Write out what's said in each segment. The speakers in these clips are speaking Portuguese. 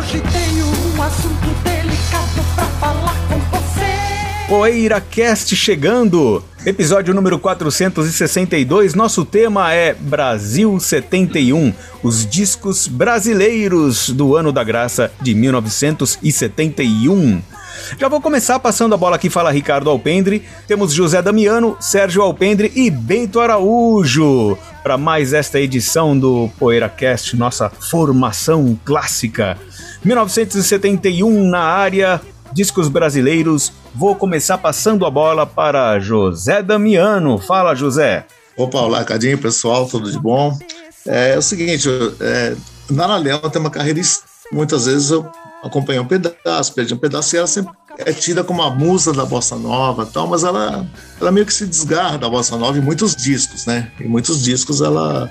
Hoje tenho um assunto delicado pra falar com você. PoeiraCast chegando, episódio número 462, nosso tema é Brasil 71, os discos brasileiros do ano da graça de 1971. Já vou começar passando a bola aqui, fala Ricardo Alpendre, temos José Damiano, Sérgio Alpendre e Bento Araújo para mais esta edição do PoeiraCast, nossa formação clássica. 1971 na área, discos brasileiros. Vou começar passando a bola para José Damiano. Fala, José. Opa, olá, Cadinho, pessoal, tudo de bom? É o seguinte, Nara Leão tem uma carreira, muitas vezes eu acompanhei um pedaço, perdi um pedaço, e ela sempre é tida como a musa da bossa nova e tal, mas ela meio que se desgarra da bossa nova em muitos discos, né? Em muitos discos ela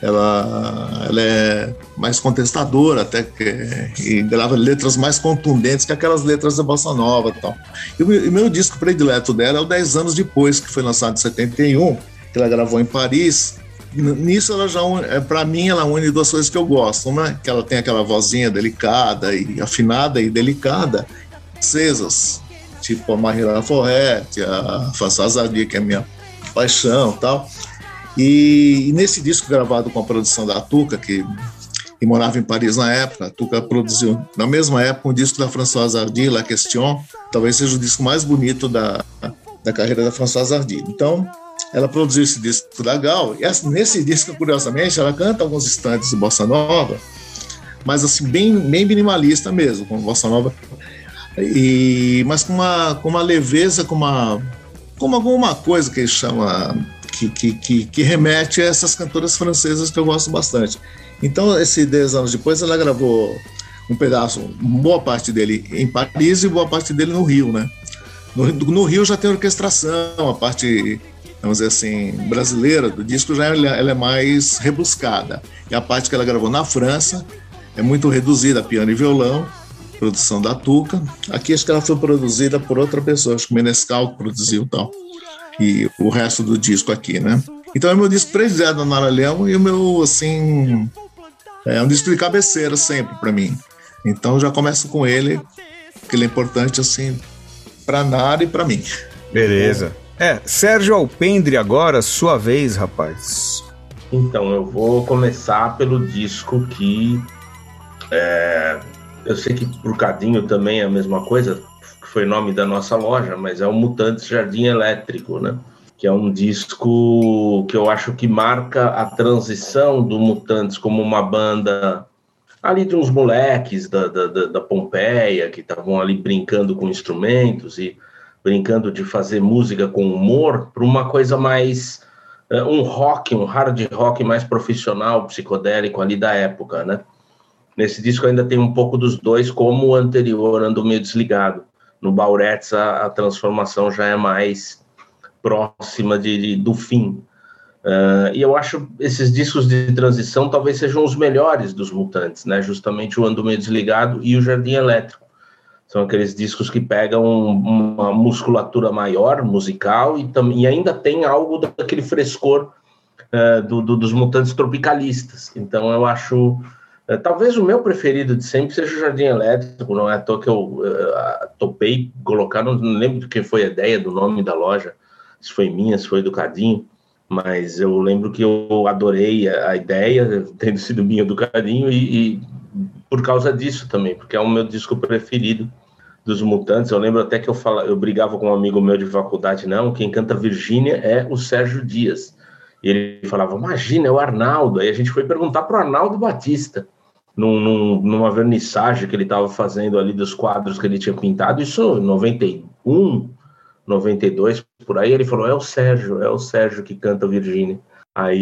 é mais contestadora até e grava letras mais contundentes que aquelas letras da bossa nova e tal. E o meu disco predileto dela é o 10 anos depois, que foi lançado em 71, que ela gravou em Paris. Nisso ela já para mim ela une duas coisas que eu gosto, né? Que ela tem aquela vozinha delicada e afinada e delicada, francesas, tipo a Marie Laforêt, a Françoise Hardy, que é minha paixão e tal. E nesse disco gravado com a produção da Tuca, que morava em Paris na época, a Tuca produziu na mesma época um disco da Françoise Hardy, La Question, talvez seja o disco mais bonito da carreira da Françoise Hardy. Então, ela produziu esse disco da Gal, e nesse disco, curiosamente, ela canta alguns instantes de bossa nova, mas assim, bem minimalista mesmo, com bossa nova, mas com uma leveza, com alguma coisa que ele chama, que remete a essas cantoras francesas que eu gosto bastante. Então, esse 10 anos depois, ela gravou um pedaço, boa parte dele em Paris e boa parte dele no Rio, né? No Rio já tem orquestração, a parte, vamos dizer assim, brasileira do disco já ela é mais rebuscada. E a parte que ela gravou na França é muito reduzida, piano e violão, produção da Tuca. Aqui acho que ela foi produzida por outra pessoa, acho que o Menescal que produziu e tal. E o resto do disco aqui, né? Então é meu disco predileto da Nara Leão e o meu, assim, é um disco de cabeceira sempre para mim. Então já começo com ele, porque ele é importante, assim, pra Nara e pra mim. Beleza. Sérgio Alpendre agora, sua vez, rapaz. Então, eu vou começar pelo disco que eu sei que pro Cadinho também é a mesma coisa, que foi o nome da nossa loja, mas é o Mutantes Jardim Elétrico, né? Que é um disco que eu acho que marca a transição do Mutantes como uma banda ali de uns moleques da Pompeia, que estavam ali brincando com instrumentos e brincando de fazer música com humor, para uma coisa mais, um hard rock mais profissional, psicodélico ali da época, né? Nesse disco ainda tem um pouco dos dois, como o anterior, Ando Meio Desligado. No Bauretes a transformação já é mais próxima do fim. E eu acho esses discos de transição talvez sejam os melhores dos Mutantes, né? Justamente o Ando Meio Desligado e o Jardim Elétrico. São aqueles discos que pegam uma musculatura maior, musical, e ainda tem algo daquele frescor dos Mutantes tropicalistas. Então eu acho... talvez o meu preferido de sempre seja o Jardim Elétrico, não é à toa que eu topei colocar, não lembro de quem foi a ideia do nome da loja, se foi minha, se foi do Cadinho, mas eu lembro que eu adorei a ideia, tendo sido minha do Cadinho, e por causa disso também, porque é o meu disco preferido dos Mutantes. Eu lembro até que eu brigava com um amigo meu de faculdade, não, quem canta Virgínia é o Sérgio Dias. E ele falava, imagina, é o Arnaldo. Aí a gente foi perguntar para o Arnaldo Batista, numa vernissagem que ele estava fazendo ali dos quadros que ele tinha pintado, isso em 91, 92, por aí. Ele falou, é o Sérgio que canta Virgínia. Aí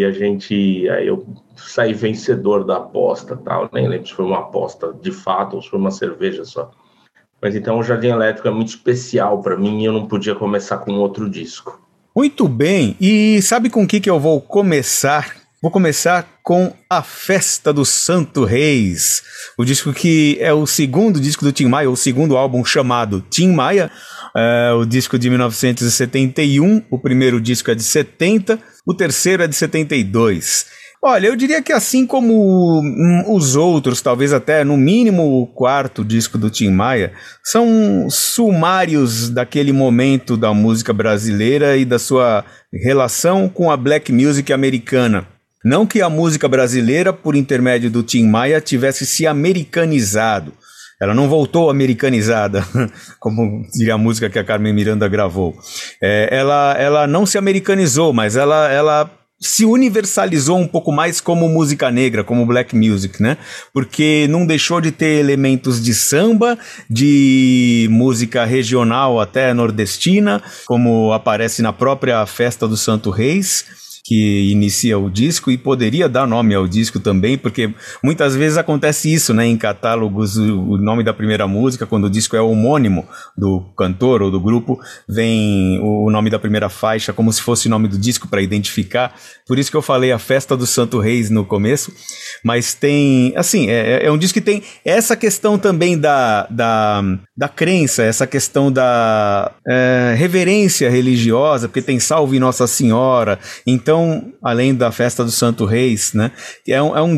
eu saí vencedor da aposta, tal. Nem lembro se foi uma aposta de fato ou se foi uma cerveja só. Mas então o Jardim Elétrico é muito especial para mim e eu não podia começar com outro disco. Muito bem, e sabe com o que eu vou começar? Vou começar com A Festa do Santo Reis, o disco que é o segundo disco do Tim Maia, o segundo álbum chamado Tim Maia, o disco de 1971, o primeiro disco é de 70, o terceiro é de 72. Olha, eu diria que assim como os outros, talvez até no mínimo o quarto disco do Tim Maia, são sumários daquele momento da música brasileira e da sua relação com a black music americana. Não que a música brasileira, por intermédio do Tim Maia, tivesse se americanizado. Ela não voltou americanizada, como diria a música que a Carmen Miranda gravou. Ela não se americanizou, mas ela se universalizou um pouco mais como música negra, como black music, né? Porque não deixou de ter elementos de samba, de música regional até nordestina, como aparece na própria Festa do Santo Reis, que inicia o disco e poderia dar nome ao disco também, porque muitas vezes acontece isso, né, em catálogos, o nome da primeira música, quando o disco é homônimo do cantor ou do grupo, vem o nome da primeira faixa como se fosse o nome do disco para identificar, por isso que eu falei a Festa do Santo Reis no começo, mas tem, assim, é um disco que tem essa questão também da crença, essa questão da reverência religiosa, porque tem Salve Nossa Senhora, então, além da Festa do Santo Reis, né, é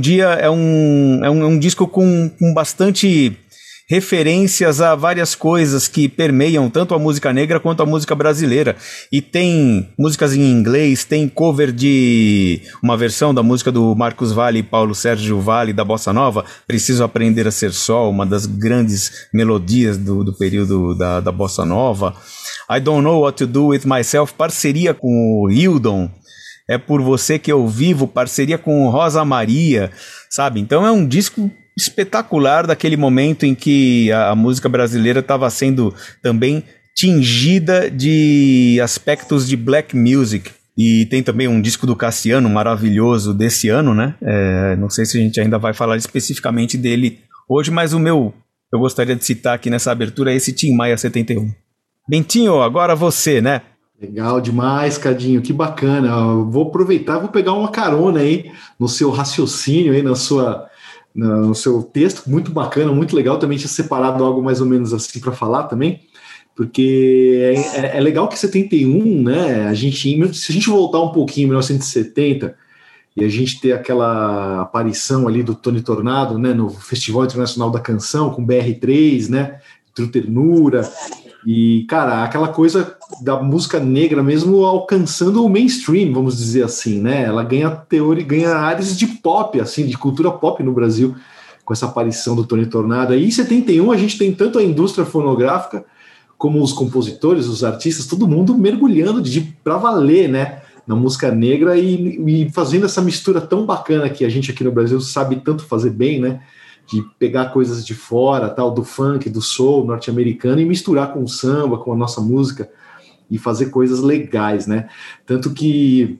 um disco com bastante referências a várias coisas que permeiam tanto a música negra quanto a música brasileira. E tem músicas em inglês, tem cover de uma versão da música do Marcos Valle e Paulo Sérgio Valle, da Bossa Nova, Preciso Aprender a Ser Só, uma das grandes melodias do período da Bossa Nova. I Don't Know What to Do With Myself, parceria com o Hildon. É Por Você Que Eu Vivo, parceria com Rosa Maria, sabe? Então é um disco espetacular daquele momento em que a música brasileira estava sendo também tingida de aspectos de black music. E tem também um disco do Cassiano maravilhoso desse ano, né? Não sei se a gente ainda vai falar especificamente dele hoje, mas eu gostaria de citar aqui nessa abertura esse Tim Maia 71. Bentinho, agora você, né? Legal demais, Cadinho, que bacana. Eu vou aproveitar, vou pegar uma carona aí no seu raciocínio, aí no seu texto, muito bacana, muito legal. Também tinha separado algo mais ou menos assim para falar também, porque é legal que 71, né? Se a gente voltar um pouquinho em 1970 e a gente ter aquela aparição ali do Tony Tornado, né, no Festival Internacional da Canção com BR3, né, Trio Ternura. E, cara, aquela coisa da música negra mesmo alcançando o mainstream, vamos dizer assim, né? Ela ganha áreas de pop, assim, de cultura pop no Brasil, com essa aparição do Tony Tornado. Aí em 71 a gente tem tanto a indústria fonográfica como os compositores, os artistas, todo mundo mergulhando pra valer, né? Na música negra e fazendo essa mistura tão bacana que a gente aqui no Brasil sabe tanto fazer bem, né? De pegar coisas de fora, tal, do funk, do soul norte-americano e misturar com o samba, com a nossa música e fazer coisas legais, né? Tanto que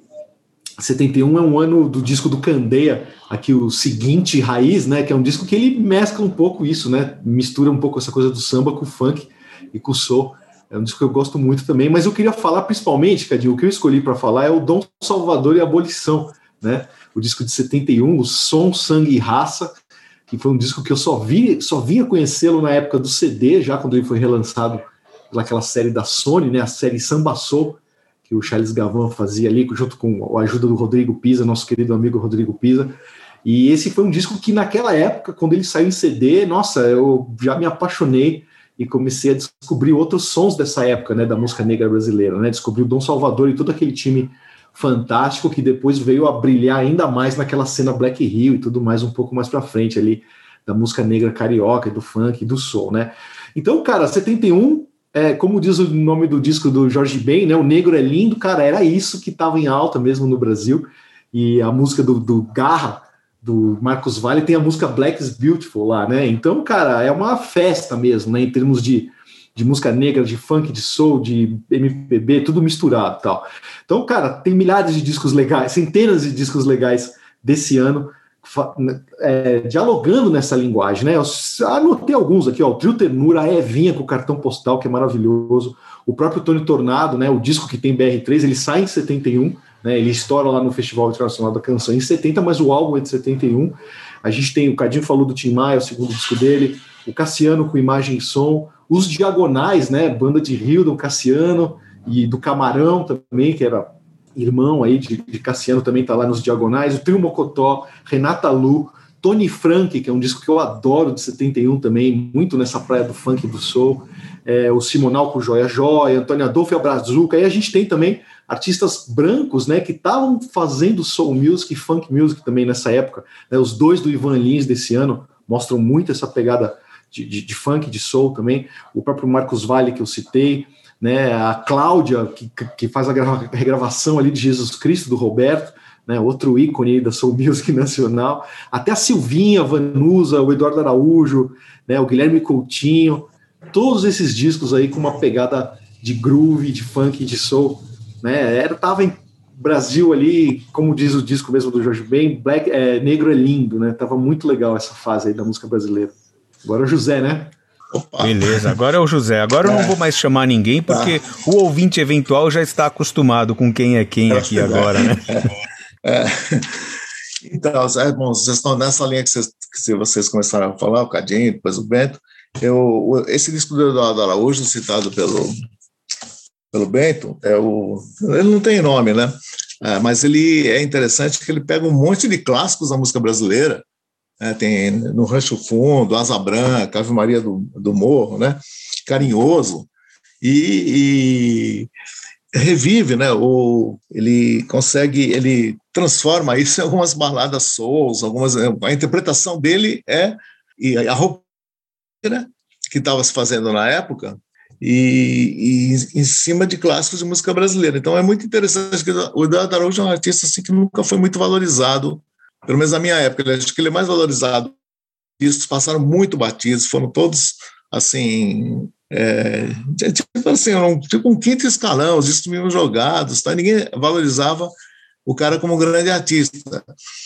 71 é um ano do disco do Candeia, aqui o Seguinte Raiz, né? Que é um disco que ele mescla um pouco isso, né? Mistura um pouco essa coisa do samba com o funk e com o soul. É um disco que eu gosto muito também, mas eu queria falar principalmente, Cadinho, o que eu escolhi para falar é o Dom Salvador e a Abolição, né? O disco de 71, o Som, Sangue e Raça, que foi um disco que eu só vinha conhecê-lo na época do CD, já quando ele foi relançado pelaquela série da Sony, né, a série Samba Soul, que o Charles Gavin fazia ali, junto com a ajuda do Rodrigo Pisa, nosso querido amigo Rodrigo Pisa. E esse foi um disco que naquela época, quando ele saiu em CD, nossa, eu já me apaixonei e comecei a descobrir outros sons dessa época, né, da música negra brasileira, né, descobri o Dom Salvador e todo aquele time fantástico que depois veio a brilhar ainda mais naquela cena Black Hill e tudo mais um pouco mais pra frente ali da música negra carioca, do funk e do soul, né? Então, cara, 71, como diz o nome do disco do Jorge Ben, né? O Negro é Lindo, cara, era isso que tava em alta mesmo no Brasil. E a música do Garra, do Marcos Valle, tem a música Black is Beautiful lá, né? Então, cara, é uma festa mesmo, né? Em termos de música negra, de funk, de soul, de MPB, tudo misturado e tal. Então, cara, tem milhares de discos legais, centenas de discos legais desse ano, dialogando nessa linguagem, né? Eu anotei alguns aqui, ó, o Trio Ternura, a Evinha com o Cartão Postal, que é maravilhoso, o próprio Tony Tornado, né? O disco que tem BR3, ele sai em 71, né? Ele estoura lá no Festival Internacional da Canção em 70, mas o álbum é de 71. A gente tem, o Cadinho falou do Tim Maia, o segundo disco dele, o Cassiano com Imagem e Som, os Diagonais, né, banda de Rio do Cassiano e do Camarão também, que era irmão aí de Cassiano, também está lá nos Diagonais, o Trio Mocotó, Renata Lu, Tony Frank, que é um disco que eu adoro, de 71 também, muito nessa praia do funk e do soul, o Simonal com Joia Joia, Antônio Adolfo e a Brazuca. Aí a gente tem também artistas brancos, né, que estavam fazendo soul music e funk music também nessa época, né, os dois do Ivan Lins desse ano mostram muito essa pegada de funk, de soul também, o próprio Marcos Valle que eu citei, né, a Cláudia, que faz a regravação ali de Jesus Cristo, do Roberto, né, outro ícone aí da soul music nacional, até a Silvinha, a Vanusa, o Eduardo Araújo, né, o Guilherme Coutinho, todos esses discos aí com uma pegada de groove, de funk, de soul, né, tava em Brasil ali, como diz o disco mesmo do Jorge Ben, Negro é Lindo, né, tava muito legal essa fase aí da música brasileira. Agora o José, né? Opa. Beleza, agora é o José. Agora eu não vou mais chamar ninguém, porque o ouvinte eventual já está acostumado com quem é quem aqui agora, né? Então, bom, vocês estão nessa linha que vocês começaram a falar, o Cadinho, depois o Bento. Esse disco do Eduardo Araújo, citado pelo Bento, ele não tem nome, né? Mas ele é interessante que ele pega um monte de clássicos da música brasileira, tem No Rancho Fundo, Asa Branca, Ave Maria do Morro, né? Carinhoso, e revive, né? Ele transforma isso em algumas baladas souls, a interpretação dele e a roupa, né, que estava se fazendo na época, e em cima de clássicos de música brasileira. Então é muito interessante que o Eduardo Araújo é um artista assim, que nunca foi muito valorizado, pelo menos na minha época. Acho que ele é mais valorizado. Discos passaram muito batidos, foram todos assim, tipo um quinto escalão, os discos meio jogados, tá? Ninguém valorizava o cara como um grande artista.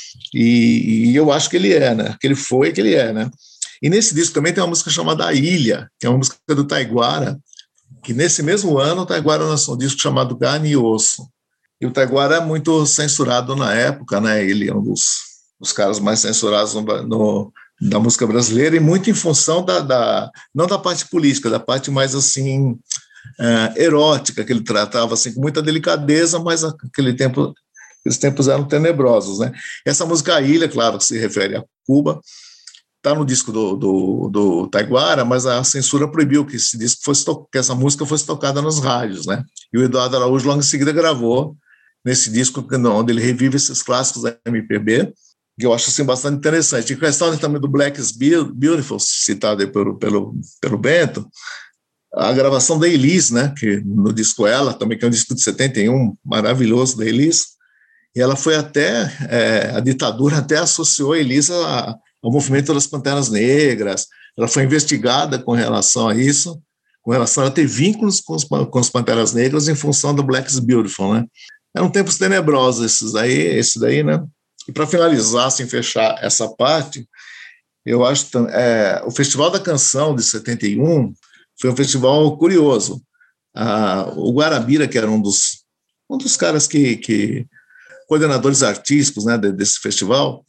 E eu acho que ele é, né? Que ele foi, que ele é, né? E nesse disco também tem uma música chamada A Ilha, que é uma música do Taiguara, que nesse mesmo ano o Taiguara lançou um disco chamado Carne e Osso. E o Taiguara é muito censurado na época, né? Ele é um dos caras mais censurados da música brasileira, e muito em função não da parte política, da parte mais assim erótica, que ele tratava assim, com muita delicadeza, mas aqueles tempos eram tenebrosos, né? Essa música A Ilha, claro, que se refere a Cuba, está no disco do Taiguara, mas a censura proibiu que que essa música fosse tocada nas rádios, né? E o Eduardo Araújo logo em seguida gravou nesse disco onde ele revive esses clássicos da MPB, que eu acho assim bastante interessante. E questão também do Black is Beautiful, citado aí pelo Bento, a gravação da Elis, né? Que no disco Ela, também, que é um disco de 71, maravilhoso, da Elis, e ela foi a ditadura até associou a Elis ao movimento das Panteras Negras. Ela foi investigada com relação a isso, com relação a ter vínculos com os Panteras Negras em função do Black is Beautiful, né? Eram tempos tenebrosos esse daí, né? E para finalizar, assim, fechar essa parte, eu acho que o Festival da Canção de 71 foi um festival curioso. O Guarabira, que era um dos caras coordenadores artísticos, né, desse festival,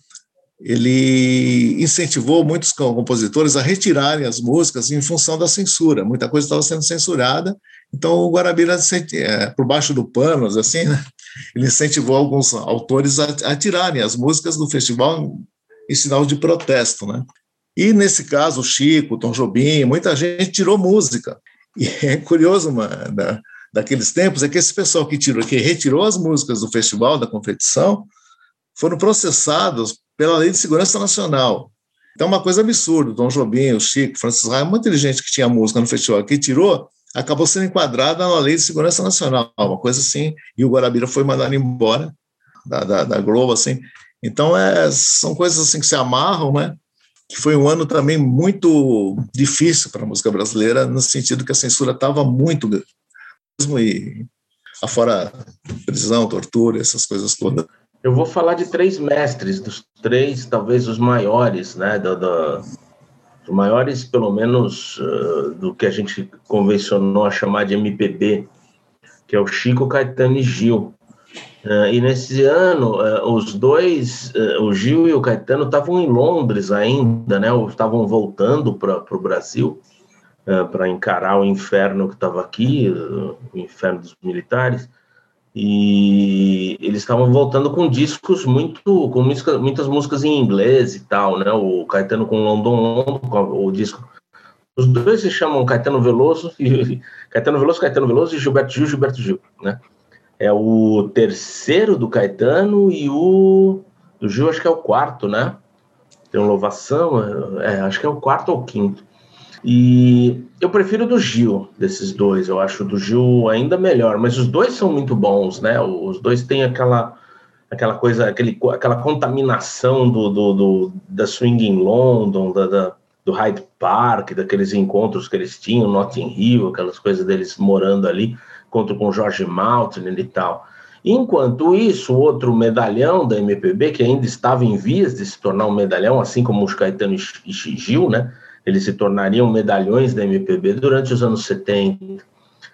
ele incentivou muitos compositores a retirarem as músicas em função da censura. Muita coisa estava sendo censurada, então o Guarabira, por baixo do pano, assim, né, ele incentivou alguns autores a tirarem as músicas do festival em sinal de protesto, né? E nesse caso, o Chico, o Tom Jobim, muita gente tirou música. E é curioso, daqueles tempos, é que esse pessoal que retirou as músicas do festival, da competição, foram processados pela Lei de Segurança Nacional. Então, uma coisa absurda. O Tom Jobim, o Chico, Francis Raia, muita gente que tinha música no festival que tirou, acabou sendo enquadrada na Lei de Segurança Nacional, uma coisa assim, e o Guarabira foi mandado embora da Globo, assim. Então, são coisas assim que se amarram, né? Que foi um ano também muito difícil para a música brasileira, no sentido que a censura estava muito mesmo, e afora prisão, tortura, essas coisas todas. Eu vou falar de 3 mestres, dos 3, talvez os maiores, né? Os maiores, pelo menos, do que a gente convencionou a chamar de MPB, que é o Chico, Caetano e Gil. E nesse ano, os dois, o Gil e o Caetano, estavam em Londres ainda, né? Estavam voltando para o Brasil para encarar o inferno que estava aqui, o inferno dos militares. e eles estavam voltando com discos com muitas músicas em inglês e tal, né? O Caetano com London, o disco. Os dois se chamam Caetano Veloso e Gilberto Gil, né? É o terceiro do Caetano e o do Gil acho que é o quarto, né? Tem uma Louvação, acho que é o quarto ou o quinto. E eu prefiro o do Gil, desses dois. Eu acho o do Gil ainda melhor, mas os dois são muito bons, né? Os dois têm aquela coisa, aquela contaminação da swing em London, do Hyde Park, daqueles encontros que eles tinham, Notting Hill, aquelas coisas deles morando ali, encontro com George Maltin e tal. Enquanto isso, outro medalhão da MPB, que ainda estava em vias de se tornar um medalhão, assim como os Caetano e Gil, né? Eles se tornariam medalhões da MPB durante os anos 70.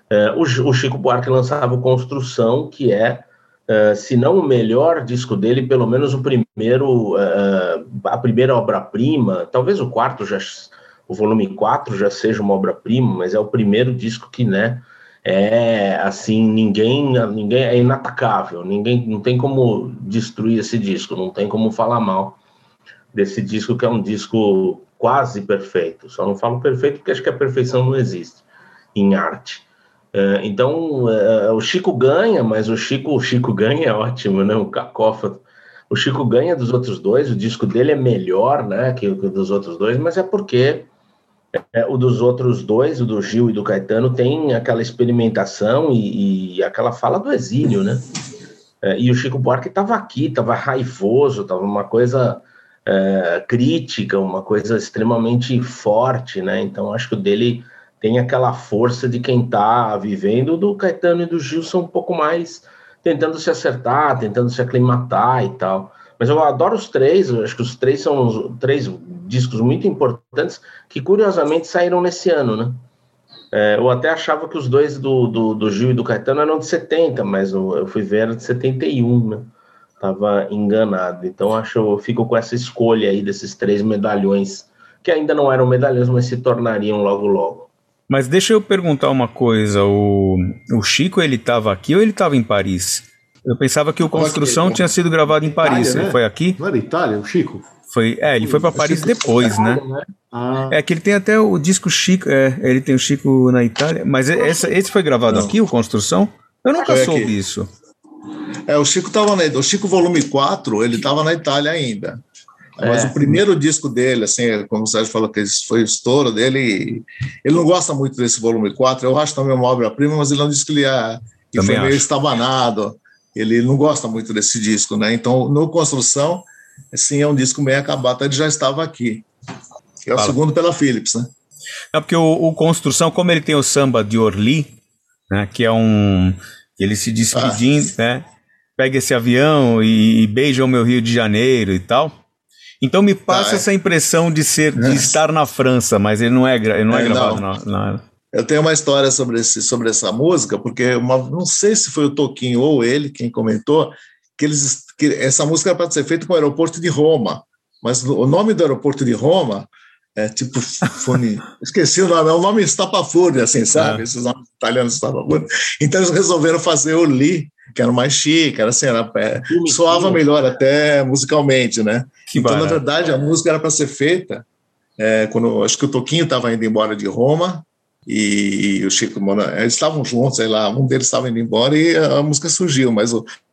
O Chico Buarque lançava o Construção, que é, se não o melhor disco dele, pelo menos o primeiro, a primeira obra-prima, talvez o volume 4 já seja uma obra-prima, mas é o primeiro disco que, né, assim, ninguém é inatacável, não tem como destruir esse disco, não tem como falar mal desse disco, que é um disco quase perfeito. Só não falo perfeito porque acho que a perfeição não existe em arte. Então, o Chico ganha, mas o Chico ganha é ótimo, né? Um cacófato. O Chico ganha dos outros dois, o disco dele é melhor, né, que o dos outros dois, mas é porque o dos outros dois, o do Gil e do Caetano, tem aquela experimentação e aquela fala do exílio, né? E o Chico Buarque estava aqui, estava raivoso, estava uma coisa crítica, uma coisa extremamente forte, né? Então acho que o dele tem aquela força de quem está vivendo. O do Caetano e do Gil são um pouco mais tentando se acertar, tentando se aclimatar e tal. Mas eu adoro os três, eu acho que os três são os três discos muito importantes que curiosamente saíram nesse ano, né? Eu até achava que os dois do Gil e do Caetano eram de 70, mas eu fui ver, era de 71, né? Estava enganado. Então eu fico com essa escolha aí desses 3 medalhões, que ainda não eram medalhões, mas se tornariam logo. Mas deixa eu perguntar uma coisa, o Chico, ele estava aqui ou ele estava em Paris? Eu pensava que o Construção tinha sido gravado em Paris, Itália, né? Foi aqui? Não era Itália, o Chico? Ele foi para Paris depois, né? Que ele tem até o disco Chico, ele tem o Chico na Itália, mas esse foi gravado aqui, o Construção? Eu nunca soube isso. O Chico estava o Chico volume 4, ele estava na Itália ainda. Mas o primeiro disco dele, assim, como o Sérgio falou, que foi o estouro dele, ele não gosta muito desse volume 4, eu acho também uma obra-prima, mas ele não disse que ele foi meio estabanado, ele não gosta muito desse disco, né? Então, no Construção, assim, é um disco meio acabado, ele já estava aqui. É o segundo pela Philips, né? Não, porque o Construção, como ele tem o samba de Orly, né, que é ele se despedindo, né? Pega esse avião e beija o meu Rio de Janeiro e tal. Então me passa essa impressão de estar na França, mas ele não é gravado na... Eu tenho uma história sobre essa música, porque não sei se foi o Toquinho ou ele quem comentou que essa música era para ser feita com o aeroporto de Roma, mas o nome do aeroporto de Roma é tipo esqueci o nome, é um nome estapafúrdio, assim, sabe? Esses nomes italianos estapafúrdio. Então eles resolveram fazer o Li, que era mais chique, era assim, soava melhor até musicalmente, né? Então, na verdade, a música era para ser feita quando acho que o Toquinho estava indo embora de Roma e o Chico eles estavam juntos, sei lá, um deles estava indo embora e a música surgiu, mas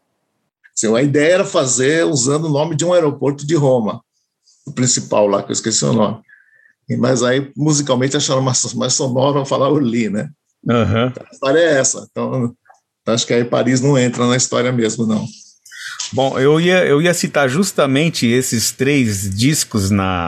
a ideia era fazer usando o nome de um aeroporto de Roma, o principal lá, que eu esqueci o nome. Mas aí, musicalmente, acharam mais sonoro falar o Li, né? Uhum. A história é essa. Então, acho que aí Paris não entra na história mesmo, não. Bom, eu ia citar justamente esses 3 discos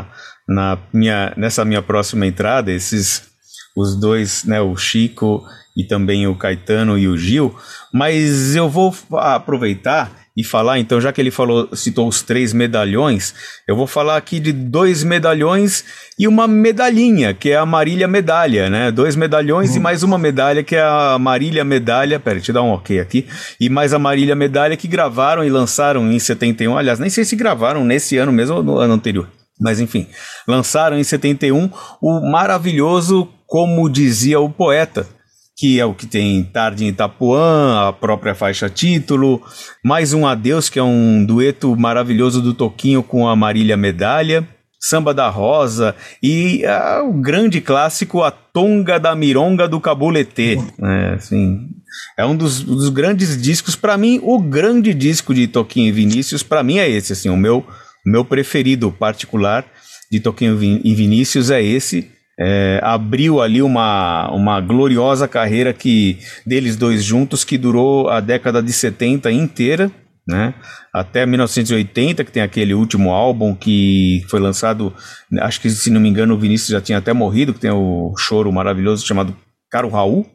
nessa minha próxima entrada, os dois, né, o Chico e também o Caetano e o Gil, mas eu vou aproveitar e falar, então, já que ele citou os 3 medalhões, eu vou falar aqui de 2 medalhões e uma medalhinha, que é a Marília Medalha, né? 2 medalhões e mais uma medalha, que é a Marília Medalha, deixa eu dar um ok aqui, e mais a Marília Medalha, que gravaram e lançaram em 71, aliás, nem sei se gravaram nesse ano mesmo ou no ano anterior, mas enfim, lançaram em 71 o maravilhoso Como Dizia o Poeta, que é o que tem Tarde em Itapuã, a própria faixa título, Mais um Adeus, que é um dueto maravilhoso do Toquinho com a Marília Medalha, Samba da Rosa e o grande clássico A Tonga da Mironga do Cabuletê. Assim, é um dos grandes discos, para mim, o grande disco de Toquinho e Vinícius, para mim é esse, assim, o meu preferido particular de Toquinho e Vinícius é esse. Abriu ali uma gloriosa carreira deles dois juntos, que durou a década de 70 inteira, né? Até 1980, que tem aquele último álbum que foi lançado, acho que, se não me engano, o Vinícius já tinha até morrido, que tem o choro maravilhoso chamado Caro Raul,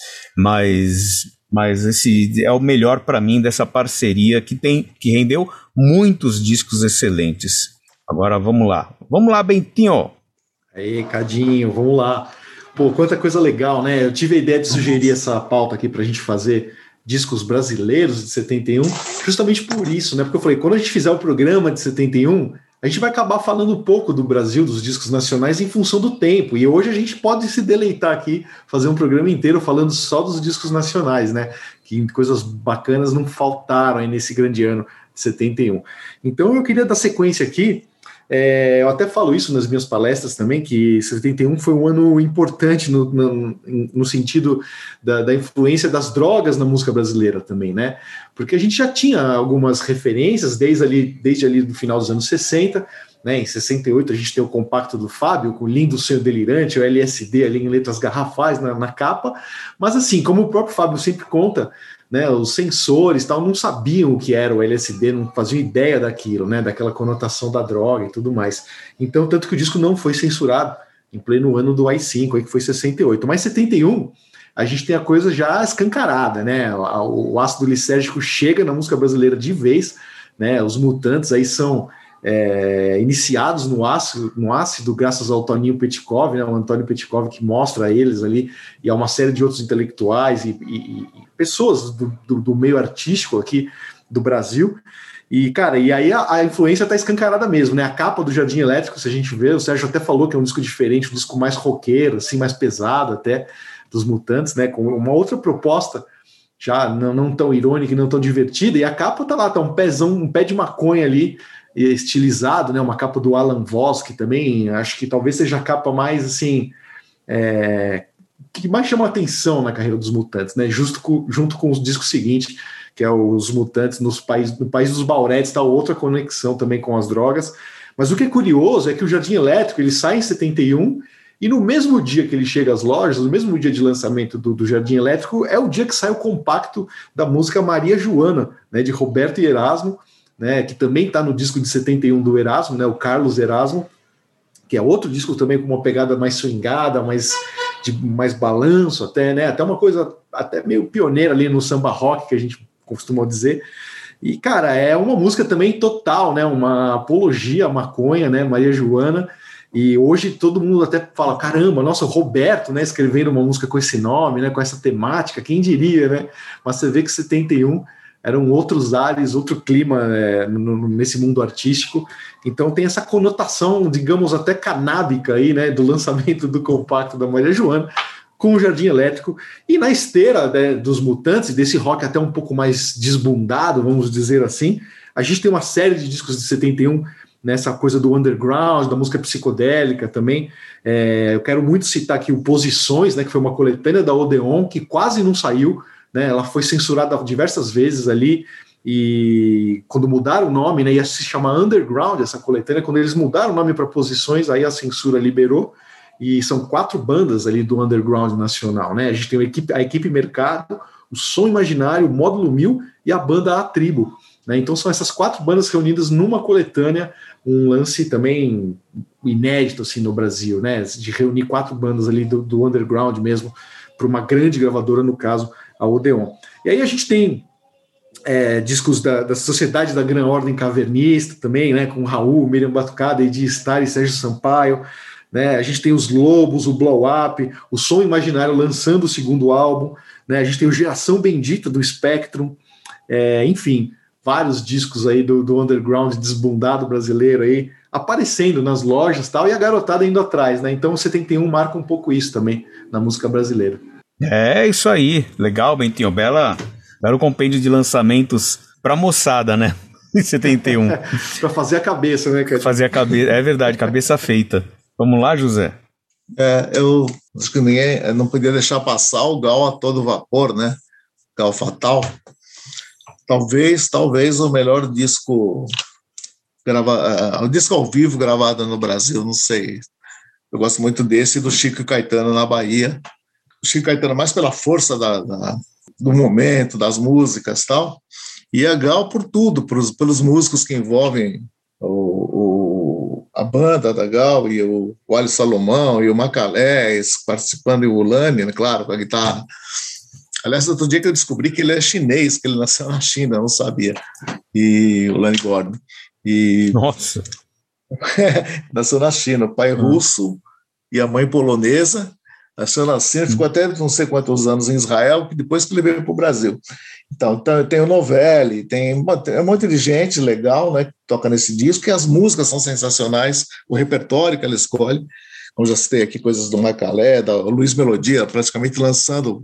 mas esse é o melhor para mim dessa parceria que rendeu muitos discos excelentes. Agora vamos lá, Bentinho. Aí, Cadinho, vamos lá. Pô, quanta coisa legal, né? Eu tive a ideia de sugerir essa pauta aqui pra gente fazer discos brasileiros de 71, justamente por isso, né? Porque eu falei, quando a gente fizer o programa de 71, a gente vai acabar falando um pouco do Brasil, dos discos nacionais, em função do tempo. E hoje a gente pode se deleitar aqui, fazer um programa inteiro falando só dos discos nacionais, né? Que coisas bacanas não faltaram aí nesse grande ano de 71. Então eu queria dar sequência aqui. Eu até falo isso nas minhas palestras também, que 71 foi um ano importante no sentido da influência das drogas na música brasileira também, né? Porque a gente já tinha algumas referências desde ali do final dos anos 60, né? Em 68 a gente tem o compacto do Fábio, com o Lindo Sonho Delirante, o LSD ali em letras garrafais na capa, mas assim, como o próprio Fábio sempre conta, né, os censores tal, não sabiam o que era o LSD, não faziam ideia daquilo, né, daquela conotação da droga e tudo mais. Então, tanto que o disco não foi censurado em pleno ano do AI-5, aí, que foi 68. Mas 71, a gente tem a coisa já escancarada, né? O ácido lisérgico chega na música brasileira de vez, né? Os Mutantes aí são iniciados no ácido graças ao Toninho Petkov, né? O Antônio Petkov, que mostra eles ali, e a uma série de outros intelectuais e pessoas do meio artístico aqui do Brasil. E, cara, e aí a influência tá escancarada mesmo, né? A capa do Jardim Elétrico, se a gente vê, o Sérgio até falou que é um disco diferente, um disco mais roqueiro, assim, mais pesado até, dos Mutantes, né? Com uma outra proposta, já não tão irônica e não tão divertida, e a capa tá lá, tá um pé de maconha ali, estilizado, né? Uma capa do Alan Voss, que também acho que talvez seja a capa mais, assim, que mais chama atenção na carreira dos Mutantes, né? Junto com o disco seguinte, que é os Mutantes no País dos Bauretes, tá outra conexão também com as drogas. Mas o que é curioso é que o Jardim Elétrico ele sai em 71 e no mesmo dia que ele chega às lojas, no mesmo dia de lançamento do Jardim Elétrico, é o dia que sai o compacto da música Maria Joana, né, de Roberto e Erasmo, né, que também está no disco de 71 do Erasmo, né, o Carlos Erasmo, que é outro disco também com uma pegada mais swingada, mais balanço até, né, até uma coisa até meio pioneira ali no samba rock, que a gente costuma dizer. E, cara, é uma música também total, né, uma apologia à maconha, né, Maria Joana. E hoje todo mundo até fala, caramba, nossa, Roberto, né, escrevendo uma música com esse nome, né, com essa temática, quem diria, né? Mas você vê que 71 eram outros ares, outro clima nesse mundo artístico. Então tem essa conotação, digamos, até canábica aí, né, do lançamento do compacto da Maria Joana com o Jardim Elétrico. E na esteira, né, dos Mutantes, desse rock até um pouco mais desbundado, vamos dizer assim, a gente tem uma série de discos de 71 nessa coisa do underground, da música psicodélica também. Eu quero muito citar aqui o Posições, né, que foi uma coletânea da Odeon, que quase não saiu, né, ela foi censurada diversas vezes ali, e quando mudaram o nome, né, ia se chamar Underground, essa coletânea, quando eles mudaram o nome para Posições, aí a censura liberou, e são 4 bandas ali do underground nacional, né, a gente tem a equipe Mercado, o Som Imaginário, o Módulo 1000 e a banda A Tribo, né, então são essas 4 bandas reunidas numa coletânea, um lance também inédito assim no Brasil, né, de reunir 4 bandas ali do underground mesmo, para uma grande gravadora, no caso, a Odeon. E aí a gente tem discos da Sociedade da Gran Ordem Cavernista também, né, com Raul, Miriam Batucada, Edi Star e Sérgio Sampaio, né, a gente tem os Lobos, o Blow Up, o Som Imaginário lançando o segundo álbum, né, a gente tem o Geração Bendita do Spectrum, enfim, vários discos aí do underground desbundado brasileiro aí, aparecendo nas lojas e tal, e a garotada indo atrás, né, então o 71 marca um pouco isso também na música brasileira. É isso aí, legal, Bentinho, belo compêndio de lançamentos pra moçada, né? Em 71. Pra fazer a cabeça, né, cara? Fazer a cabeça, é verdade, cabeça feita. Vamos lá, José? Eu acho que ninguém não podia deixar passar o Gal a todo vapor, né? Gal Fatal. Talvez o melhor disco o disco ao vivo gravado no Brasil, não sei. Eu gosto muito desse do Chico e Caetano na Bahia. O Chico e Caetano mais pela força do momento, das músicas e tal. E a Gal por tudo, pelos músicos que envolvem a banda da Gal e o Wally Salomão e o Macalés participando, e o Lani, né, claro, com a guitarra. Aliás, outro dia que eu descobri que ele é chinês, que ele nasceu na China, eu não sabia. E o Lani Gordon. Nossa! Nasceu na China, o pai russo e a mãe polonesa. Nasceu na China, ficou até não sei quantos anos em Israel, depois que ele veio para o Brasil. Então tem o Novelli, tem um monte de gente legal, né, que toca nesse disco, e as músicas são sensacionais, o repertório que ela escolhe, como já citei aqui, coisas do Macalé, da Luiz Melodia, praticamente lançando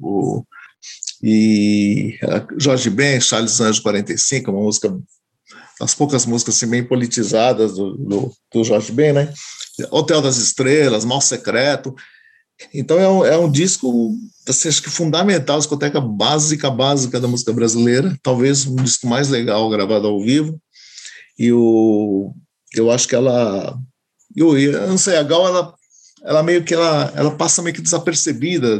e Jorge Ben, Charles Anjos 45, uma música, as poucas músicas assim, bem politizadas do Jorge Ben, né? Hotel das Estrelas, Mal Secreto. Então é um disco, assim, acho que fundamental, discoteca básica da música brasileira, talvez um disco mais legal gravado ao vivo. E eu acho que ela, eu não sei, a Gal, ela meio que ela passa meio que desapercebida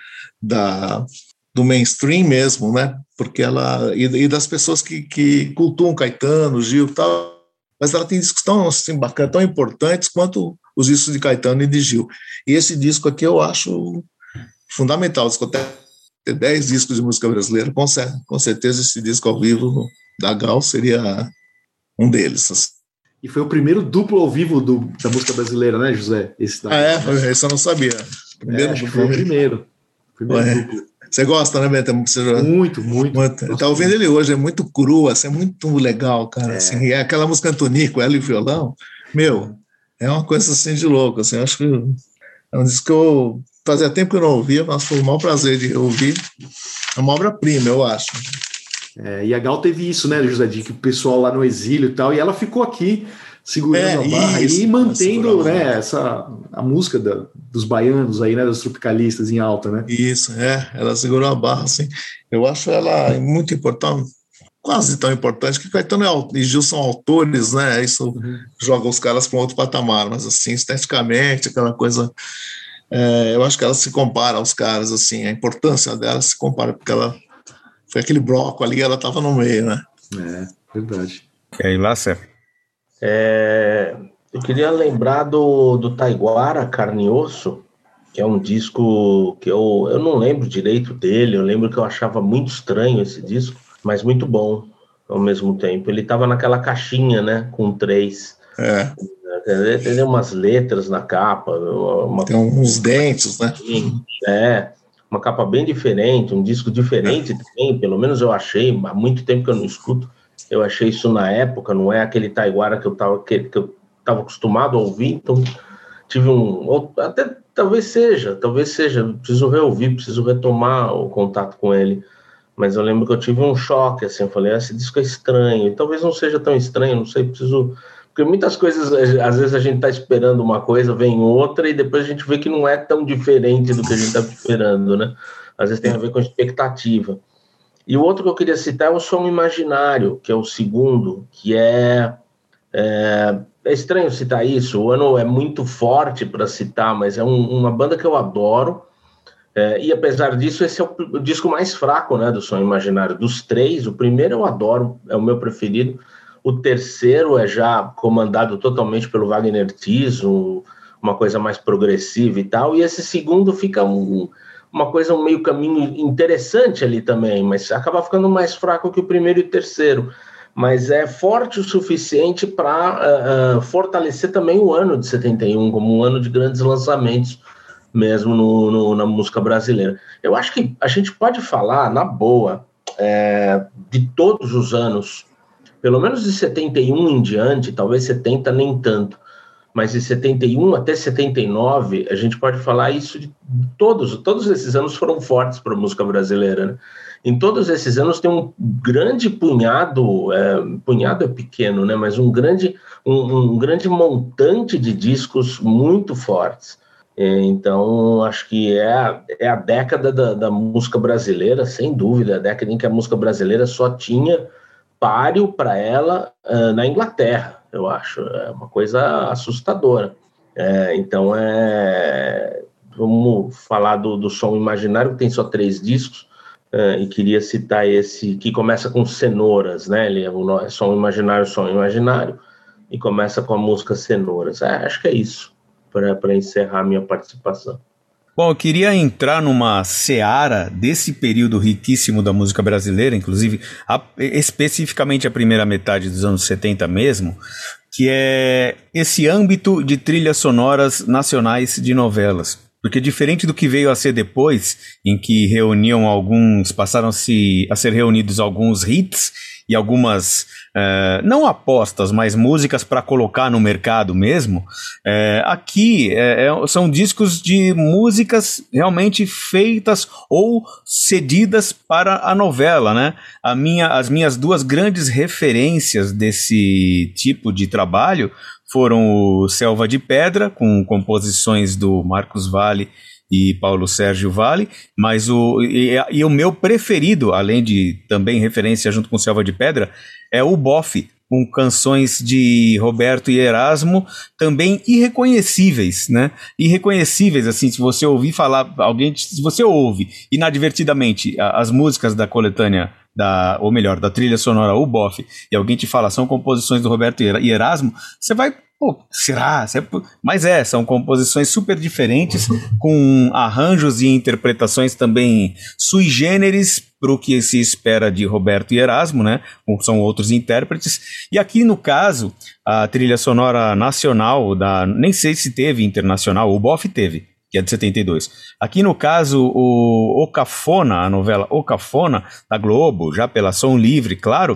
do mainstream mesmo, né? Porque ela e das pessoas que cultuam Caetano, Gil e tal, mas ela tem discos tão assim, bacanas, tão importantes quanto os discos de Caetano e de Gil. E esse disco aqui eu acho fundamental. Ter 10 discos de música brasileira, com certeza esse disco ao vivo da Gal seria um deles. E foi o primeiro duplo ao vivo da música brasileira, né, José? Esse esse eu não sabia. Foi o primeiro duplo. Você gosta, né, Beto? Muito. Tá ouvindo ele hoje, é muito cru, assim, é muito legal, cara. Assim, é aquela música Antonico, ela e o violão, é uma coisa assim de louco. Assim, acho que é um disco que eu fazia tempo que eu não ouvia, mas foi um maior prazer de ouvir. É uma obra-prima, eu acho. E a Gal teve isso, né, José, de que o pessoal lá no exílio e tal, e ela ficou aqui segurando a barra e mantendo, né, a música dos baianos aí, né, dos tropicalistas em alta, né? Isso, ela segurou a barra, assim. Eu acho ela muito importante, quase tão importante, que Caetano e Gil são autores, né, isso joga os caras para um outro patamar, mas assim, esteticamente, aquela coisa, eu acho que ela se compara aos caras, assim, a importância dela se compara, porque ela foi aquele bloco ali, ela estava no meio, né? Verdade. E aí, Lácer? Eu queria lembrar do Taiguara, Carne e Osso, que é um disco que eu não lembro direito dele, eu lembro que eu achava muito estranho esse disco, mas muito bom ao mesmo tempo. Ele estava naquela caixinha, né, com 3. Tem umas letras na capa. Tem uns dentes, né? Uma capa bem diferente, um disco diferente também, pelo menos eu achei, há muito tempo que eu não escuto. Eu achei isso na época, não é aquele Taiguara que eu estava acostumado a ouvir, então tive até talvez seja, preciso reouvir, preciso retomar o contato com ele, mas eu lembro que eu tive um choque, assim, eu falei, esse disco é estranho, e talvez não seja tão estranho, não sei, porque muitas coisas, às vezes a gente está esperando uma coisa, vem outra, e depois a gente vê que não é tão diferente do que a gente está esperando, né? Às vezes tem a ver com expectativa. E o outro que eu queria citar é o Som Imaginário, que é o segundo, que é estranho citar isso, o ano é muito forte para citar, mas é uma banda que eu adoro, e apesar disso, esse é o disco mais fraco, né, do Som Imaginário. Dos 3, o primeiro eu adoro, é o meu preferido, o terceiro é já comandado totalmente pelo Wagner Tiso, uma coisa mais progressiva e tal, e esse segundo fica uma coisa, um meio caminho interessante ali também, mas acaba ficando mais fraco que o primeiro e o terceiro, mas é forte o suficiente para fortalecer também o ano de 71, como um ano de grandes lançamentos mesmo na música brasileira. Eu acho que a gente pode falar, na boa, de todos os anos, pelo menos de 71 em diante, talvez 70 nem tanto, mas de 71 até 79, a gente pode falar isso de todos esses anos foram fortes para a música brasileira, né? Em todos esses anos tem um grande punhado é pequeno, né? Mas um grande montante de discos muito fortes. Então, acho que é a década da música brasileira, sem dúvida, a década em que a música brasileira só tinha páreo para ela na Inglaterra, eu acho. É uma coisa assustadora. Então, vamos falar do Som Imaginário, que tem só 3 discos, e queria citar esse que começa com Cenouras, né? Ele é Som Imaginário, e começa com a música Cenouras. Acho que é isso, para encerrar minha participação. Bom, eu queria entrar numa seara desse período riquíssimo da música brasileira, inclusive especificamente a primeira metade dos anos 70 mesmo, que é esse âmbito de trilhas sonoras nacionais de novelas. Porque diferente do que veio a ser depois, em que passaram-se a ser reunidos alguns hits e algumas, não apostas, mas músicas para colocar no mercado mesmo, aqui são discos de músicas realmente feitas ou cedidas para a novela, né? As minhas 2 grandes referências desse tipo de trabalho foram o Selva de Pedra, com composições do Marcos Valle e Paulo Sérgio Valle, mas o meu preferido, além de também referência junto com Selva de Pedra, é o Bofe, com canções de Roberto e Erasmo, também irreconhecíveis, né? Irreconhecíveis, assim, se você ouvir falar, se você ouve inadvertidamente as músicas da coletânea, ou melhor, da trilha sonora O Bofe, e alguém te fala, são composições do Roberto e Erasmo, você vai, será? Mas são composições super diferentes, com arranjos e interpretações também sui generis para o que se espera de Roberto e Erasmo, né? São outros intérpretes. E aqui, no caso, a trilha sonora nacional, nem sei se teve internacional, o Bofe teve, que é de 72. Aqui, no caso, o Cafona, a novela O Cafona, da Globo, já pela Som Livre, claro,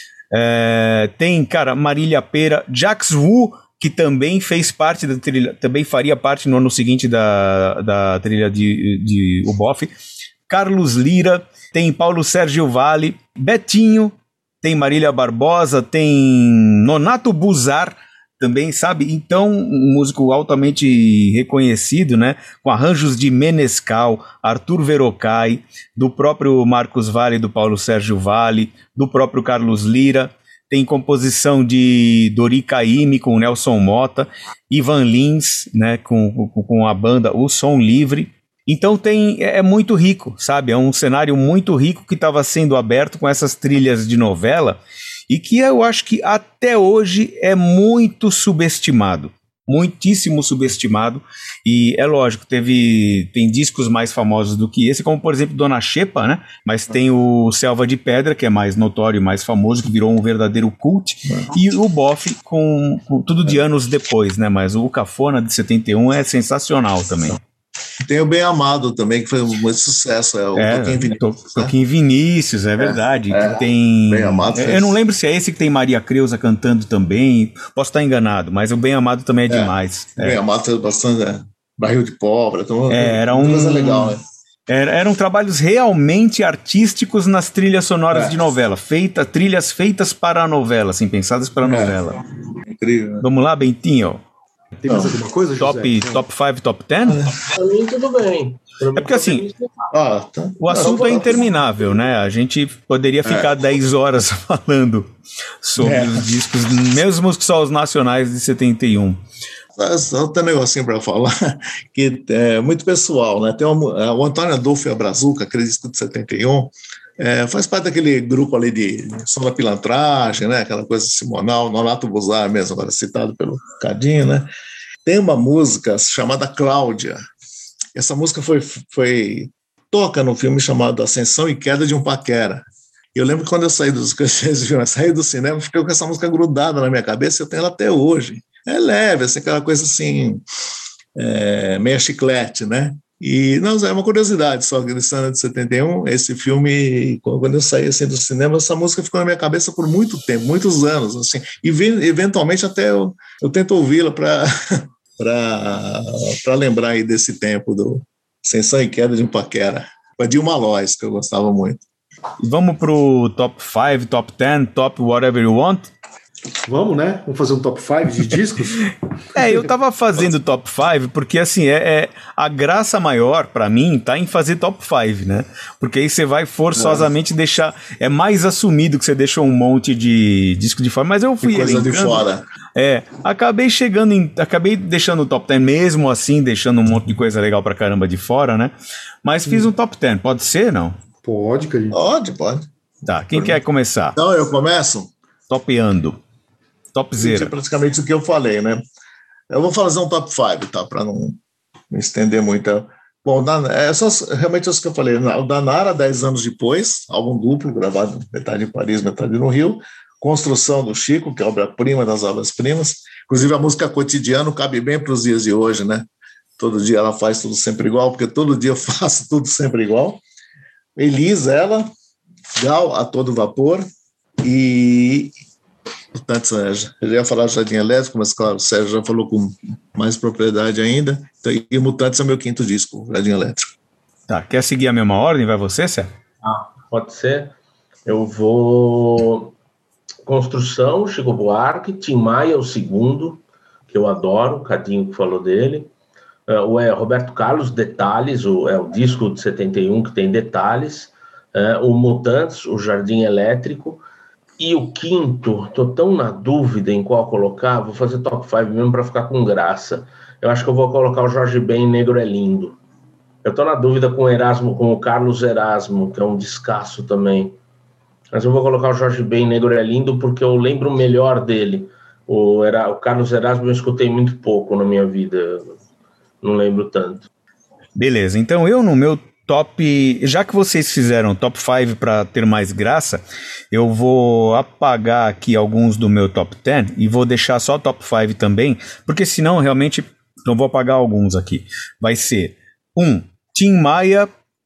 tem, Marília Pêra, Jacques Wu, que também fez parte da trilha, também faria parte no ano seguinte da trilha de O Bofe, Carlos Lira, tem Paulo Sérgio Valle, Betinho, tem Marília Barbosa, tem Nonato Buzar, também, sabe? Então, um músico altamente reconhecido, né? Com arranjos de Menescal, Arthur Verocai, do próprio Marcos Valle, do Paulo Sérgio Valle, do próprio Carlos Lira. Tem composição de Dori Caymmi com Nelson Mota, Ivan Lins, né? Com a banda O Som Livre. Então é muito rico, sabe? É um cenário muito rico que estava sendo aberto com essas trilhas de novela, e que eu acho que até hoje é muito subestimado, muitíssimo subestimado. E é lógico, tem discos mais famosos do que esse, como por exemplo Dona Xepa, né? Mas tem o Selva de Pedra, que é mais notório e mais famoso, que virou um verdadeiro cult, e o Bofe com tudo de anos depois, né? Mas o Cafona de 71 é sensacional também. Tem o Bem Amado também, que foi muito sucesso, o Toquinho Vinícius. Toquinho Vinícius, é verdade. Que tem, Bem Amado eu não lembro se é esse que tem Maria Creuza cantando também, posso estar enganado, mas o Bem Amado também é demais. Bem Amado fez bastante, Barril de Pólvora, então era coisa legal, né? Eram trabalhos realmente artísticos nas trilhas sonoras de novela, trilhas feitas para a novela, assim, pensadas para a novela. Incrível, né? Vamos lá, Bentinho. Tem mais alguma coisa, José? Top 5, top 10? Pra mim, tudo bem. É porque assim, o assunto é interminável, né? A gente poderia ficar 10 horas falando sobre os discos, mesmo que só os nacionais de 71. Só tem um negocinho para falar, que é muito pessoal, né? Tem o Antônio Adolfo e a Brazuca, aquele disco de 71, faz parte daquele grupo ali de som da pilantragem, né? Aquela coisa simonal, Nonato Buzar mesmo, agora citado pelo Cadinho, né? Tem uma música chamada Cláudia. Essa música toca no filme chamado Ascensão e Queda de um Paquera. Eu lembro que quando eu saí do cinema, fiquei com essa música grudada na minha cabeça, eu tenho ela até hoje. É leve, assim, aquela coisa assim, meia chiclete, né? E, não, é uma curiosidade só, que nesse ano de 71, esse filme, quando eu saí assim, do cinema, essa música ficou na minha cabeça por muito tempo, muitos anos, assim, e eventualmente até eu tento ouvi-la para lembrar aí desse tempo do Ascensão e Queda de um Paquera, com a Dilma Lois, que eu gostava muito. Vamos pro top 5, top 10, top whatever you want? Vamos, né? Vamos fazer um top 5 de discos? Eu tava fazendo top 5 porque, assim, a graça maior pra mim tá em fazer top 5, né? Porque aí você vai forçosamente deixar... É mais assumido que você deixou um monte de disco de fora, mas eu fui coisa de fora. Acabei deixando o top 10 mesmo assim, deixando um monte de coisa legal pra caramba de fora, né? Mas fiz um top 10, pode ser, não? Pode, Cadinho. Pode. Tá, quem quer começar? Então, eu começo? Topeando. Topzera. Praticamente o que eu falei, né? Eu vou fazer um top 5, tá? Para não me estender muito. Bom, realmente isso que eu falei. O Danara, 10 anos depois, álbum duplo, gravado metade em Paris, metade no Rio. Construção do Chico, que é a obra-prima das obras-primas. Inclusive, a música Cotidiano cabe bem para os dias de hoje, né? Todo dia ela faz tudo sempre igual, porque todo dia eu faço tudo sempre igual. Elis, ela. Gal, A Todo Vapor. E... Portanto, eu ia falar Jardim Elétrico, mas claro, o Sérgio já falou com mais propriedade ainda. Então, e Mutantes é o meu quinto disco, Jardim Elétrico. Tá, quer seguir a mesma ordem? Vai você, Sérgio? Pode ser. Eu vou... Construção, Chico Buarque, Tim Maia, o segundo, que eu adoro, o Cadinho que falou dele. Roberto Carlos, Detalhes, o disco de 71 que tem Detalhes. O Mutantes, o Jardim Elétrico. E o quinto, estou tão na dúvida em qual colocar, vou fazer top 5 mesmo para ficar com graça. Eu acho que eu vou colocar o Jorge Ben, Negro é Lindo. Eu estou na dúvida com o Carlos Erasmo, que é um descasso também. Mas eu vou colocar o Jorge Ben, Negro é Lindo, porque eu lembro melhor dele. O Carlos Erasmo eu escutei muito pouco na minha vida, não lembro tanto. Beleza, então eu no meu top, já que vocês fizeram top 5 para ter mais graça, eu vou apagar aqui alguns do meu top 10 e vou deixar só top 5 também, porque senão realmente eu vou apagar alguns aqui. Vai ser 1, Tim Maia,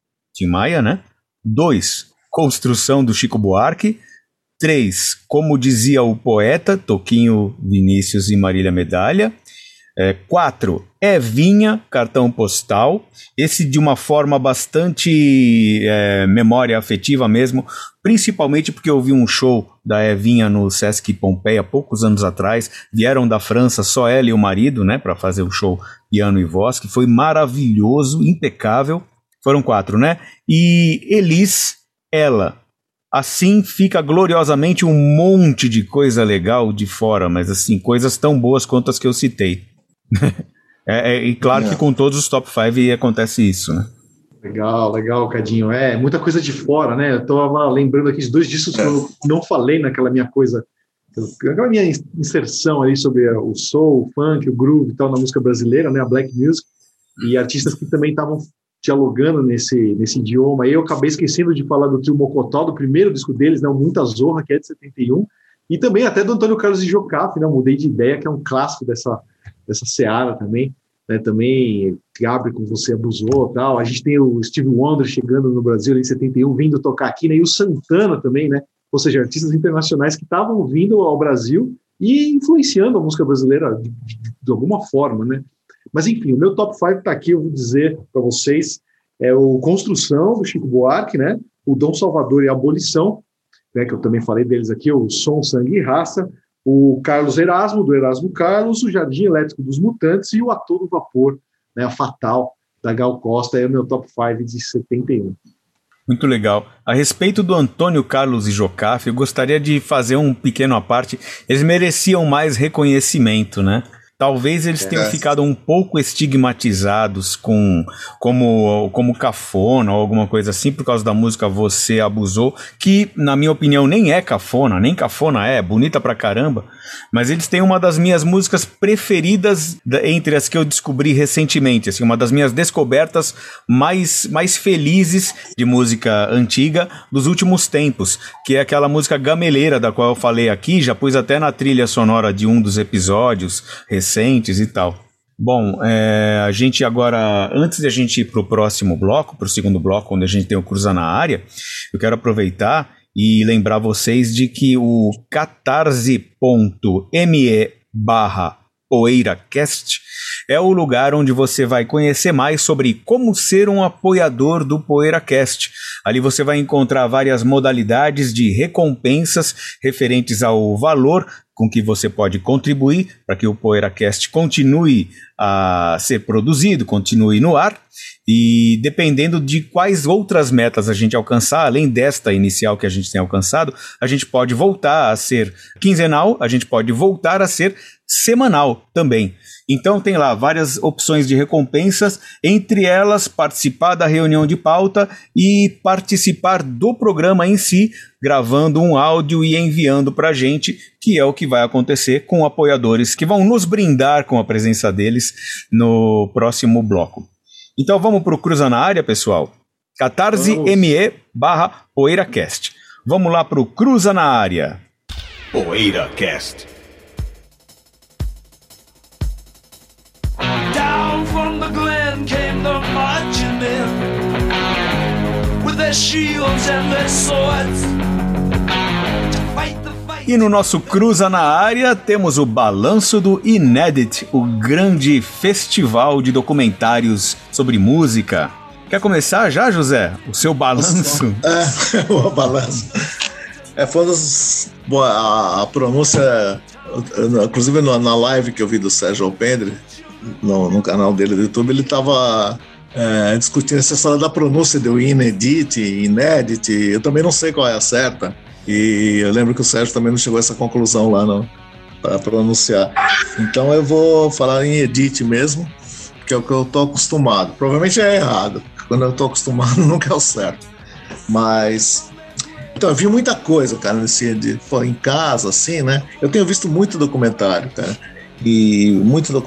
né? 2, Construção do Chico Buarque. 3, Como Dizia o Poeta, Toquinho, Vinícius e Marília Medalha. 4, Evinha, Cartão Postal, esse de uma forma bastante memória afetiva mesmo, principalmente porque eu vi um show da Evinha no Sesc Pompeia poucos anos atrás, vieram da França só ela e o marido, né, para fazer o show piano e voz, que foi maravilhoso, impecável. Foram 4, né? E Elis, Ela. Assim fica gloriosamente um monte de coisa legal de fora, mas assim, coisas tão boas quanto as que eu citei. E claro que com todos os top 5 acontece isso, né? Legal, Cadinho. Muita coisa de fora, né? Eu tava lembrando aqui de 2 discos que eu não falei naquela minha coisa, aquela minha inserção ali sobre o soul, o funk, o groove e tal na música brasileira, né? A black music, e artistas que também estavam dialogando nesse idioma. Aí eu acabei esquecendo de falar do Trio Mocotó, do primeiro disco deles, né? O Muita Zorra, que é de 71, e também até do Antônio Carlos e Jocafe, né? Mudei de Ideia, que é um clássico dessa seara também, né? Também Abre Com Você Abusou, tal. A gente tem o Stevie Wonder chegando no Brasil em 71, vindo tocar aqui, né? E o Santana também, né? Ou seja, artistas internacionais que estavam vindo ao Brasil e influenciando a música brasileira de alguma forma, né? Mas enfim, o meu top 5 está aqui, eu vou dizer para vocês, o Construção, do Chico Buarque, né? O Dom Salvador e a Abolição, né? Que eu também falei deles aqui, o Som, Sangue e Raça, o Carlos Erasmo, do Erasmo Carlos, o Jardim Elétrico dos Mutantes e o A Todo Vapor, né, a Fatal, da Gal Costa, é o meu top 5 de 71. Muito legal. A respeito do Antônio Carlos e Jocafe, eu gostaria de fazer um pequeno à parte. Eles mereciam mais reconhecimento, né? Talvez eles tenham ficado um pouco estigmatizados como cafona ou alguma coisa assim, por causa da música Você Abusou, que, na minha opinião, nem é cafona, nem cafona é bonita pra caramba, mas eles têm uma das minhas músicas preferidas entre as que eu descobri recentemente, assim, uma das minhas descobertas mais felizes de música antiga dos últimos tempos, que é aquela música Gameleira, da qual eu falei aqui, já pus até na trilha sonora de um dos episódios recentes e tal. Bom, a gente agora, antes de a gente ir para o próximo bloco, para o segundo bloco, onde a gente tem o Cruza na Área, eu quero aproveitar e lembrar vocês de que o catarse.me/PoeiraCast é o lugar onde você vai conhecer mais sobre como ser um apoiador do PoeiraCast. Ali você vai encontrar várias modalidades de recompensas referentes ao valor com que você pode contribuir para que o PoeiraCast continue a ser produzido, continue no ar. E dependendo de quais outras metas a gente alcançar, além desta inicial que a gente tem alcançado, a gente pode voltar a ser quinzenal, a gente pode voltar a ser semanal também. Então tem lá várias opções de recompensas, entre elas participar da reunião de pauta e participar do programa em si, gravando um áudio e enviando para a gente, que é o que vai acontecer com apoiadores que vão nos brindar com a presença deles no próximo bloco. Então vamos para o Cruza na Área, pessoal. catarse.me/PoeiraCast. Vamos lá para o Cruza na Área. PoeiraCast. Down from the glen came the marching men with their shields and their swords to fight the fight. E no nosso Cruza na Área temos o Balanço do Inédit, o grande festival de documentários sobre música. Quer começar já, José? O seu balanço? O balanço. Foi a pronúncia, inclusive na live que eu vi do Sérgio Alpendre, no canal dele do YouTube, ele estava discutindo essa história da pronúncia do inédit. Eu também não sei qual é a certa. E eu lembro que o Sérgio também não chegou a essa conclusão lá para pronunciar. Então eu vou falar em edit mesmo, que é o que eu estou acostumado. Provavelmente é errado. Quando eu estou acostumado nunca é o certo. Mas... Então, eu vi muita coisa, cara, em casa, assim, né? Eu tenho visto muito documentário, cara. E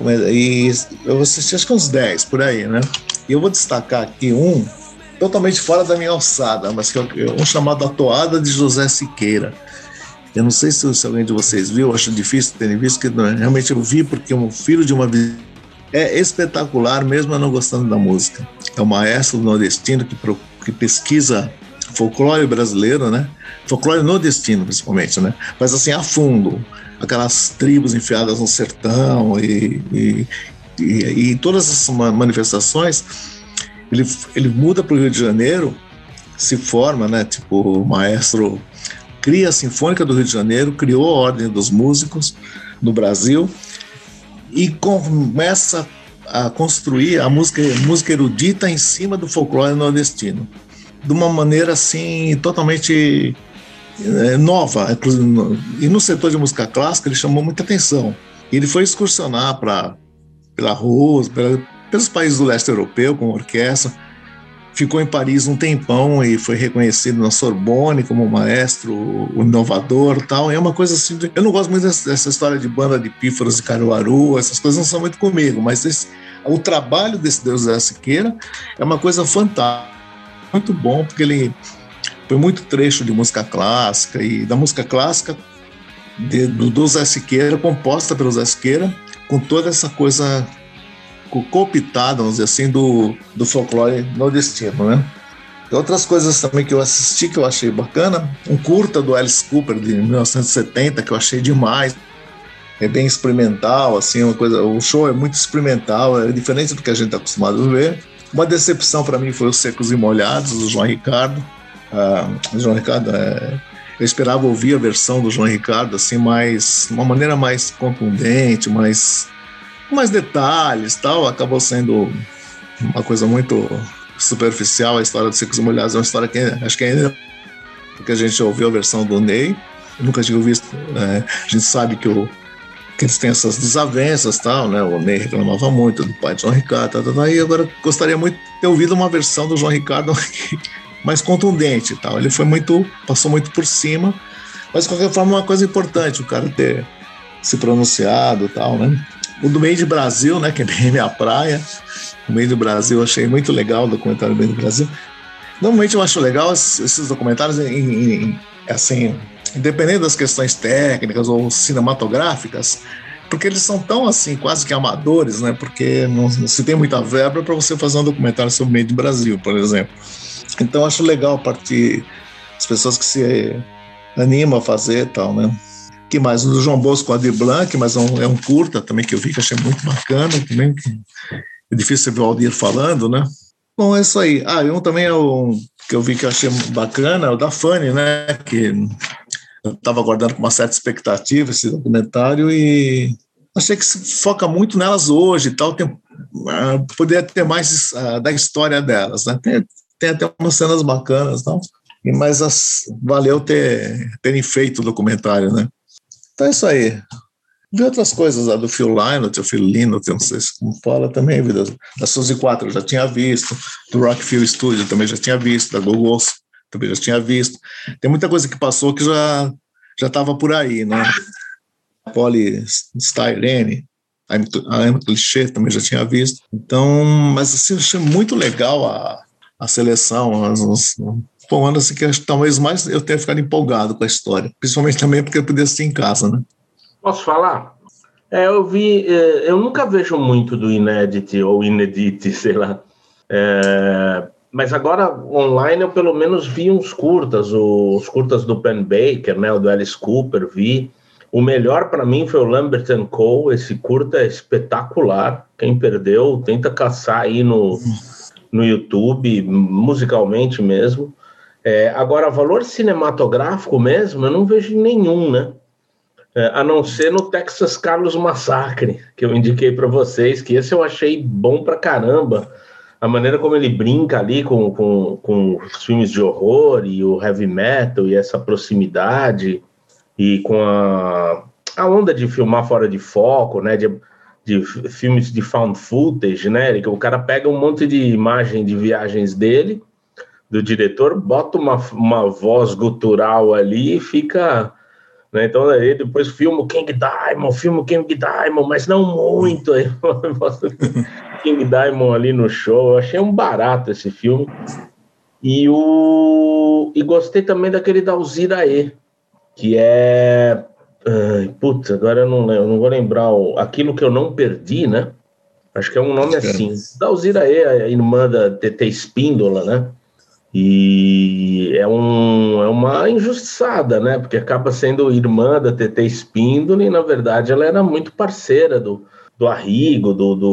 eu assisti acho que uns 10 por aí, né? E eu vou destacar aqui um totalmente fora da minha alçada, mas que é um chamado A Toada de José Siqueira. Eu não sei se alguém de vocês viu, acho difícil terem visto, que realmente eu vi porque um filho de uma é espetacular, mesmo eu não gostando da música. É um maestro nordestino que pesquisa folclore brasileiro, né? Folclore nordestino, principalmente, né? Mas assim, a fundo, aquelas tribos enfiadas no sertão e todas essas manifestações. Ele muda para o Rio de Janeiro, se forma, né? Tipo, o maestro cria a Sinfônica do Rio de Janeiro, criou a Ordem dos Músicos no Brasil e começa a construir a música erudita em cima do folclore nordestino, de uma maneira assim totalmente nova. E no setor de música clássica ele chamou muita atenção. Ele foi excursionar pela Rússia, pelos países do leste europeu com orquestra, ficou em Paris um tempão e foi reconhecido na Sorbonne como maestro inovador e tal. É uma coisa assim, eu não gosto muito dessa história de banda de pífaros de Caruaru, essas coisas não são muito comigo, mas o trabalho desse Deus Zé Siqueira é uma coisa fantástica, muito bom, porque ele foi muito trecho de música clássica e da música clássica do Zé Siqueira, composta pelo Zé Siqueira, com toda essa coisa cooptada, vamos dizer assim, do folclore nordestino, né? E outras coisas também que eu assisti, que eu achei bacana, um curta do Alice Cooper de 1970, que eu achei demais. É bem experimental, assim, uma coisa, o show é muito experimental, é diferente do que a gente está acostumado a ver. Uma decepção para mim foi os Secos e Molhados, do João Ricardo. Eu esperava ouvir a versão do João Ricardo, assim, uma maneira mais contundente, mais detalhes, tal. Acabou sendo uma coisa muito superficial. A história dos Secos e Molhados é uma história que acho que ainda porque a gente ouviu a versão do Ney, eu nunca tinha visto. A gente sabe que eles têm essas desavenças, tal, né? O Ney reclamava muito do pai de João Ricardo, e agora gostaria muito de ter ouvido uma versão do João Ricardo mais contundente, tal. Ele passou muito por cima, mas de qualquer forma uma coisa importante, o cara ter se pronunciado, tal, né? O do Meio de Brasil, né? Que é bem minha praia. O Meio do Brasil, eu achei muito legal o documentário do Meio do Brasil. Normalmente eu acho legal esses documentários assim, independente das questões técnicas ou cinematográficas, porque eles são tão assim, quase que amadores, né? Porque não se tem muita verba para você fazer um documentário sobre o meio do Brasil, por exemplo. Então acho legal partir as pessoas que se animam a fazer e tal, né? Que mais? O do João Bosco Adir Blanc, mas é um curta também que eu vi, que achei muito bacana também. É difícil ver o Aldir falando, né? Bom, é isso aí. E um também que eu vi que eu achei bacana, é o da Fanny, né? Que eu estava aguardando com uma certa expectativa esse documentário e achei que se foca muito nelas hoje e tal. Poderia ter mais da história delas, né? Tem até umas cenas bacanas e tal. Mas valeu terem feito o documentário, né? Então é isso aí. Vi outras coisas lá do Phil Lynott, não sei se como fala também, da Suzy 4 eu já tinha visto, do Rockfield Studio também já tinha visto, da Google também já tinha visto. Tem muita coisa que passou que já estava por aí, né? Polystyrene, a Clichê também já tinha visto. Então, mas assim, eu achei muito legal a seleção, um ano assim que talvez mais eu tenha ficado empolgado com a história, principalmente também porque eu podia assistir em casa, né? Posso falar? Eu vi, eu nunca vejo muito do Inédit ou Inedit, sei lá. Mas agora online eu pelo menos vi uns curtas, os curtas do Penn Baker, né, o do Alice Cooper, vi. O melhor para mim foi o Lambert & Co. Esse curta é espetacular. Quem perdeu, tenta caçar aí no YouTube, musicalmente mesmo. Agora, valor cinematográfico mesmo, eu não vejo nenhum, né? A não ser no Texas Carlos Massacre, que eu indiquei para vocês, que esse eu achei bom pra caramba. A maneira como ele brinca ali com os filmes de horror e o heavy metal e essa proximidade, e com a onda de filmar fora de foco, né, de filmes de found footage, né, que o cara pega um monte de imagem de viagens dele, do diretor, bota uma voz gutural ali e fica... Né? Então aí depois filma o King Diamond, mas não muito. Aí mostra King Diamond ali no show. Eu achei um barato esse filme. E gostei também daquele da Alzira E, que é... agora eu não vou lembrar Aquilo que eu não perdi, né? Acho que é um nome assim. Da Alzira E, a irmã da TT Espíndola, né? E é uma injustiçada, né? Porque acaba sendo irmã da TT Espíndola e, na verdade, ela era muito parceira do Arrigo,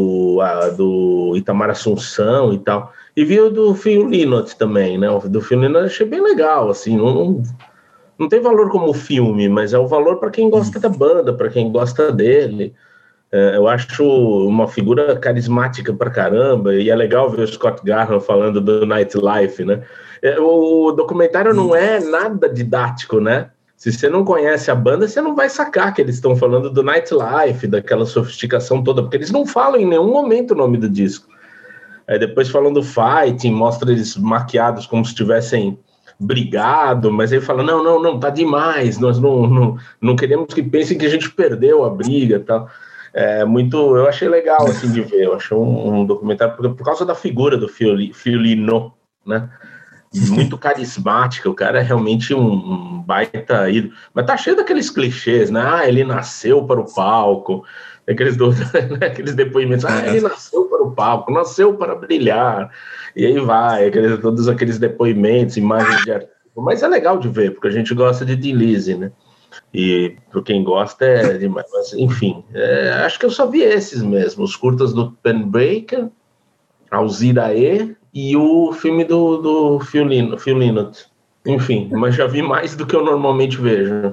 do Itamar Assunção e tal. E viu do Phil Lynott também, né? Do Phil Lynott eu achei bem legal, assim. Não tem valor como filme, mas é o valor para quem gosta da banda, para quem gosta dele. Eu acho uma figura carismática pra caramba, e é legal ver o Scott Garham falando do Nightlife, né? O documentário não é nada didático, né? Se você não conhece a banda, você não vai sacar que eles estão falando do Nightlife, daquela sofisticação toda, porque eles não falam em nenhum momento o nome do disco. Aí depois falam do Fighting, mostra eles maquiados como se tivessem brigado, mas aí fala, não, tá demais, nós não queremos que pensem que a gente perdeu a briga e tal. Eu achei legal assim de ver, eu achei um documentário por causa da figura do Fiolino, né? Muito carismática, o cara é realmente um baita ídolo, mas tá cheio daqueles clichês, né? Ele nasceu para o palco, aqueles depoimentos, ele nasceu para o palco, nasceu para brilhar, e aí vai, todos aqueles depoimentos, imagens de arquivo, mas é legal de ver, porque a gente gosta de Deleuze, né? E para quem gosta é demais, mas enfim, acho que eu só vi esses mesmo, os curtas do Penn Baker, Alzira e o filme do Phil Lynott. Enfim, mas já vi mais do que eu normalmente vejo.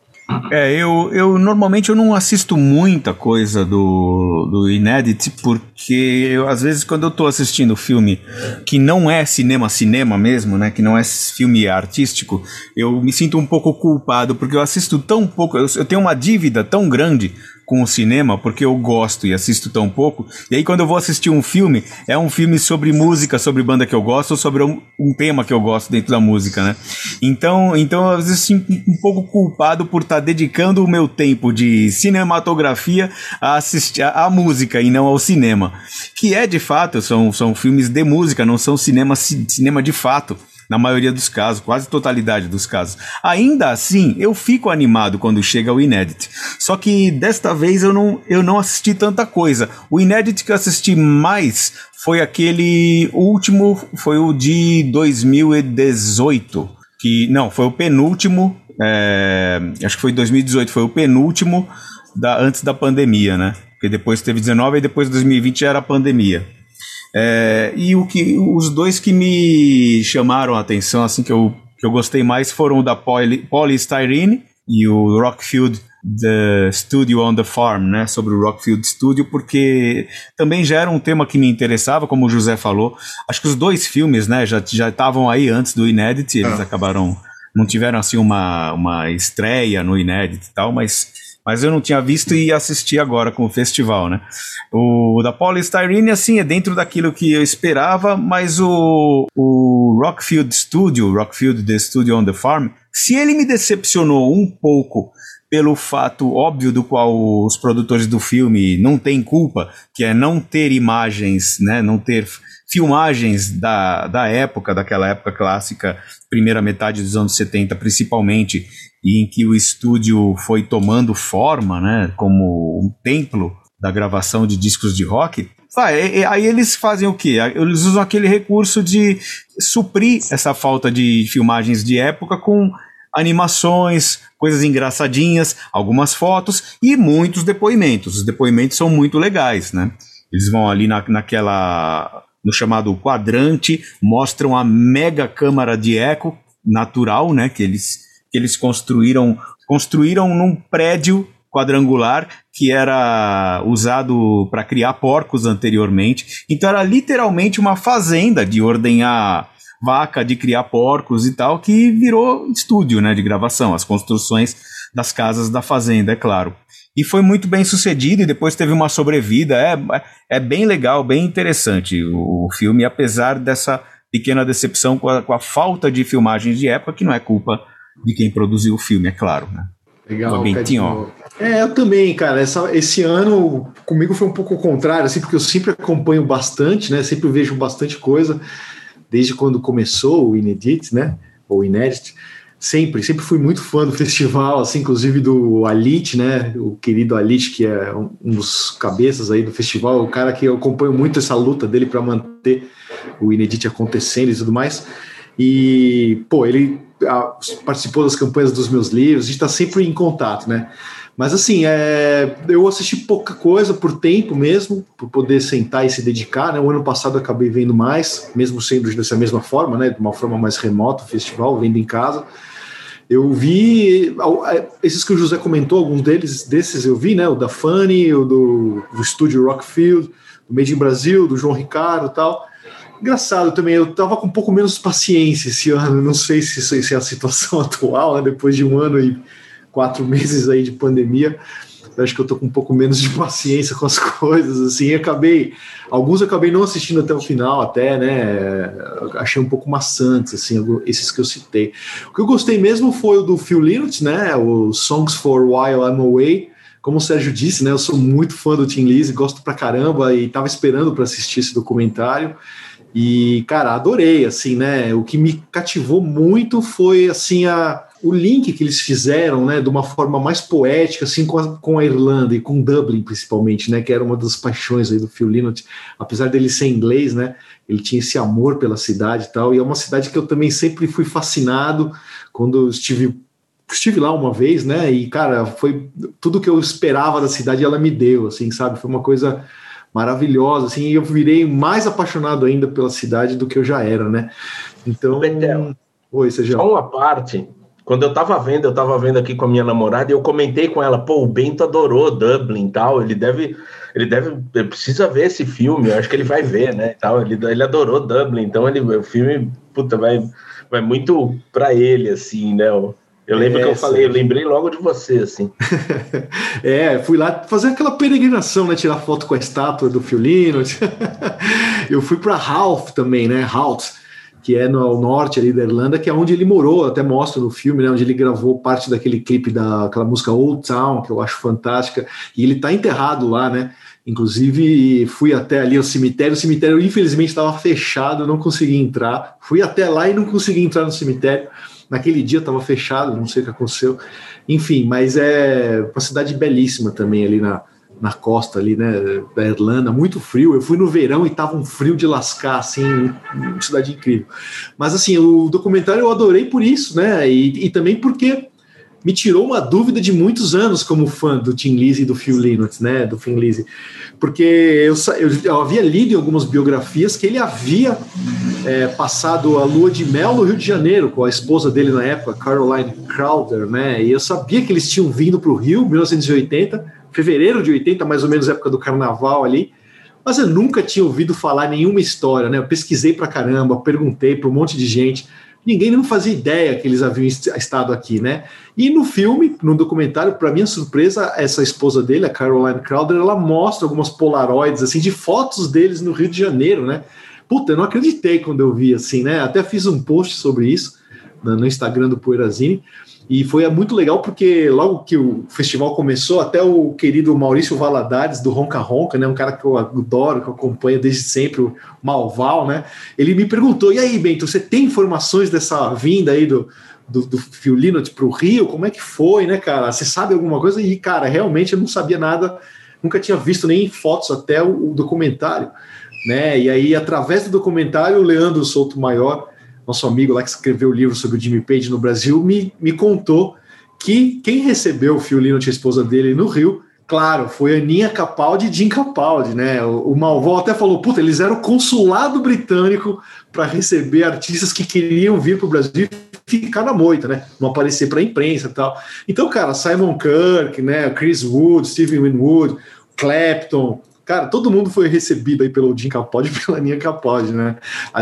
Eu normalmente eu não assisto muita coisa do Inédit, porque às vezes quando eu tô assistindo filme que não é cinema mesmo, né, que não é filme artístico, eu me sinto um pouco culpado, porque eu assisto tão pouco, eu tenho uma dívida tão grande com o cinema, porque eu gosto e assisto tão pouco, e aí quando eu vou assistir um filme, é um filme sobre música, sobre banda que eu gosto, ou sobre um tema que eu gosto dentro da música, né? Então às vezes sinto um pouco culpado por estar dedicando o meu tempo de cinematografia a assistir a música e não ao cinema, que de fato, são filmes de música, não são cinema de fato. na maioria dos casos, quase totalidade dos casos. Ainda assim, eu fico animado quando chega o inédito. Só que desta vez eu não assisti tanta coisa. O inédito que eu assisti mais foi aquele último, foi o de 2018. Foi o penúltimo, acho que foi 2018, foi o penúltimo antes da pandemia, né? Porque depois teve 19 e depois 2020 já era a pandemia. E os dois que me chamaram a atenção, assim, que eu gostei mais, foram o da Polystyrene e o Rockfield The Studio on the Farm, né, sobre o Rockfield Studio, porque também já era um tema que me interessava, como o José falou. Acho que os dois filmes, né, já estavam aí antes do Inédit, eles acabaram, não tiveram assim uma estreia no Inédit e tal, mas eu não tinha visto e assisti agora com o festival, né. O da Polystyrene, assim, é dentro daquilo que eu esperava, mas o Rockfield The Studio on the Farm, se ele me decepcionou um pouco pelo fato óbvio do qual os produtores do filme não têm culpa, que é não ter imagens, né, não ter filmagens daquela época clássica, primeira metade dos anos 70 principalmente, e em que o estúdio foi tomando forma, né, como um templo da gravação de discos de rock. Aí eles fazem o quê? Eles usam aquele recurso de suprir essa falta de filmagens de época com animações, coisas engraçadinhas, algumas fotos e muitos depoimentos. Os depoimentos são muito legais, né? Eles vão ali no chamado quadrante, mostram a mega câmara de eco natural, né? Que eles construíram num prédio quadrangular que era usado para criar porcos anteriormente. Então era literalmente uma fazenda de ordenhar vaca, de criar porcos e tal, que virou estúdio, né, de gravação, as construções das casas da fazenda, é claro. E foi muito bem sucedido e depois teve uma sobrevida. É bem legal, bem interessante o filme, apesar dessa pequena decepção com a falta de filmagens de época, que não é culpa de quem produziu o filme, é claro, né? Legal, eu também, cara. Esse ano comigo foi um pouco o contrário, assim, porque eu sempre acompanho bastante, né? Sempre vejo bastante coisa. Desde quando começou o Inédit, né, ou Inédit, sempre fui muito fã do festival, assim, inclusive do Alit, né, o querido Alit, que é um dos cabeças aí do festival, o cara que eu acompanho muito essa luta dele para manter o Inédit acontecendo e tudo mais. E, ele participou das campanhas dos meus livros, a gente está sempre em contato, né. Mas assim, eu assisti pouca coisa por tempo mesmo, por poder sentar e se dedicar, né? O ano passado eu acabei vendo mais, mesmo sendo dessa mesma forma, né? De uma forma mais remota, o festival, vendo em casa. Eu vi esses que o José comentou, alguns desses eu vi, né? O da Fanny, o do estúdio Rockfield, do Made in Brasil, do João Ricardo e tal. Engraçado também, eu tava com um pouco menos paciência esse ano, não sei se é a situação atual, né? Depois de um ano e 4 meses aí de pandemia, eu acho que eu tô com um pouco menos de paciência com as coisas, assim, alguns eu acabei não assistindo até o final, até, né, achei um pouco maçantes, assim, esses que eu citei. O que eu gostei mesmo foi o do Phil Lynott, né, o Songs for While I'm Away. Como o Sérgio disse, né, eu sou muito fã do Tim Lizzy, gosto pra caramba e tava esperando para assistir esse documentário. E, cara, adorei, assim, né, o que me cativou muito foi, assim, o link que eles fizeram, né, de uma forma mais poética, assim, com a Irlanda e com Dublin, principalmente, né, que era uma das paixões aí do Phil Lynott, apesar dele ser inglês, né, ele tinha esse amor pela cidade e tal, e é uma cidade que eu também sempre fui fascinado quando eu estive lá uma vez, né, e, cara, foi tudo que eu esperava da cidade, ela me deu, assim, sabe, foi uma coisa maravilhosa, assim, e eu virei mais apaixonado ainda pela cidade do que eu já era, né? Então, Betel, oi, Sérgio. Só uma parte, quando eu tava vendo aqui com a minha namorada, e eu comentei com ela, o Bento adorou Dublin e tal, ele precisa ver esse filme, eu acho que ele vai ver, né, e tal, ele adorou Dublin, então o filme, vai muito pra ele, assim, né, eu lembro que eu lembrei logo de você, assim. Fui lá fazer aquela peregrinação, né? Tirar foto com a estátua do Phil Lynott. Eu fui para Howth também, né? Howth, que é no norte ali da Irlanda, que é onde ele morou, até mostra no filme, né, onde ele gravou parte daquele clipe daquela música Old Town, que eu acho fantástica, e ele está enterrado lá, né? Inclusive, fui até ali ao cemitério. O cemitério, infelizmente, estava fechado, eu não consegui entrar. Fui até lá e não consegui entrar no cemitério. Naquele dia estava fechado, não sei o que aconteceu. Enfim, mas é uma cidade belíssima também ali na costa ali, né, da Irlanda, muito frio. Eu fui no verão e tava um frio de lascar, assim, uma cidade incrível. Mas, assim, o documentário eu adorei por isso, né, e também porque me tirou uma dúvida de muitos anos como fã do Tim Lizzy e do Phil Lynott, né, do Thin Lizzy, porque eu havia lido em algumas biografias que ele havia passado a lua de mel no Rio de Janeiro com a esposa dele na época, Caroline Crowder, né, e eu sabia que eles tinham vindo para o Rio em 1980, fevereiro de 80, mais ou menos época do carnaval ali, mas eu nunca tinha ouvido falar nenhuma história, né, eu pesquisei pra caramba, perguntei para um monte de gente, ninguém não fazia ideia que eles haviam estado aqui, né? E no filme, no documentário, para minha surpresa, essa esposa dele, a Caroline Crowder, ela mostra algumas polaroids, assim, de fotos deles no Rio de Janeiro, né? Puta, eu não acreditei quando eu vi, assim, né? Até fiz um post sobre isso no Instagram do Poeirazine, e foi muito legal porque logo que o festival começou, até o querido Maurício Valadares, do Ronca Ronca, né, um cara que eu adoro, que eu acompanho desde sempre, o Malval, né, ele me perguntou, e aí, Bento, você tem informações dessa vinda aí do Phil Lynott para o Rio? Como é que foi, né, cara? Você sabe alguma coisa? E, cara, realmente eu não sabia nada, nunca tinha visto nem fotos até o documentário, né, e aí, através do documentário, o Leandro Souto Maior, nosso amigo lá que escreveu o livro sobre o Jimmy Page no Brasil, me contou que quem recebeu o Phil Lynott, a esposa dele, no Rio, claro, foi a Aninha Capaldi e Jim Capaldi, né? O Malval até falou, puta, eles eram o consulado britânico para receber artistas que queriam vir para o Brasil e ficar na moita, né? Não aparecer para a imprensa e tal. Então, cara, Simon Kirke, né? Chris Wood, Stevie Winwood, Clapton, cara, todo mundo foi recebido aí pelo Jim Capaldi e pela Aninha Capaldi, né?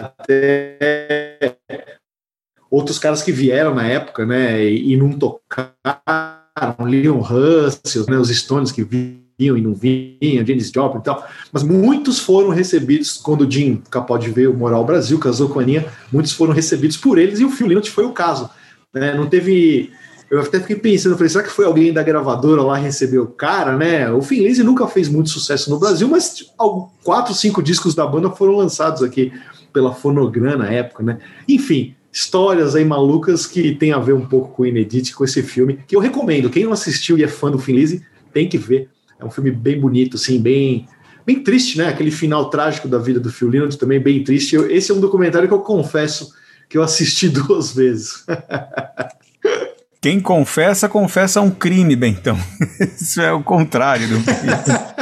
Até outros caras que vieram na época, né? E não tocaram, Leon Russell, né? Os Stones que vinham e não vinham, Janis Joplin e tal. Mas muitos foram recebidos quando o Jim Capaldi veio morar ao Brasil, casou com a Aninha, muitos foram recebidos por eles e o Phil Lynott foi o caso, né? Não teve... Eu até fiquei pensando, falei, será que foi alguém da gravadora lá receber o cara, né? O Thin Lizzy nunca fez muito sucesso no Brasil, mas 4, 5 discos da banda foram lançados aqui pela Fonogram na época, né? Enfim, histórias aí malucas que tem a ver um pouco com o Inedit, com esse filme, que eu recomendo. Quem não assistiu e é fã do Thin Lizzy, tem que ver. É um filme bem bonito, assim, bem triste, né? Aquele final trágico da vida do Phil Lynott também bem triste. Esse é um documentário que eu confesso que eu assisti 2 vezes. Quem confessa um crime, Bentão. Isso é o contrário do crime.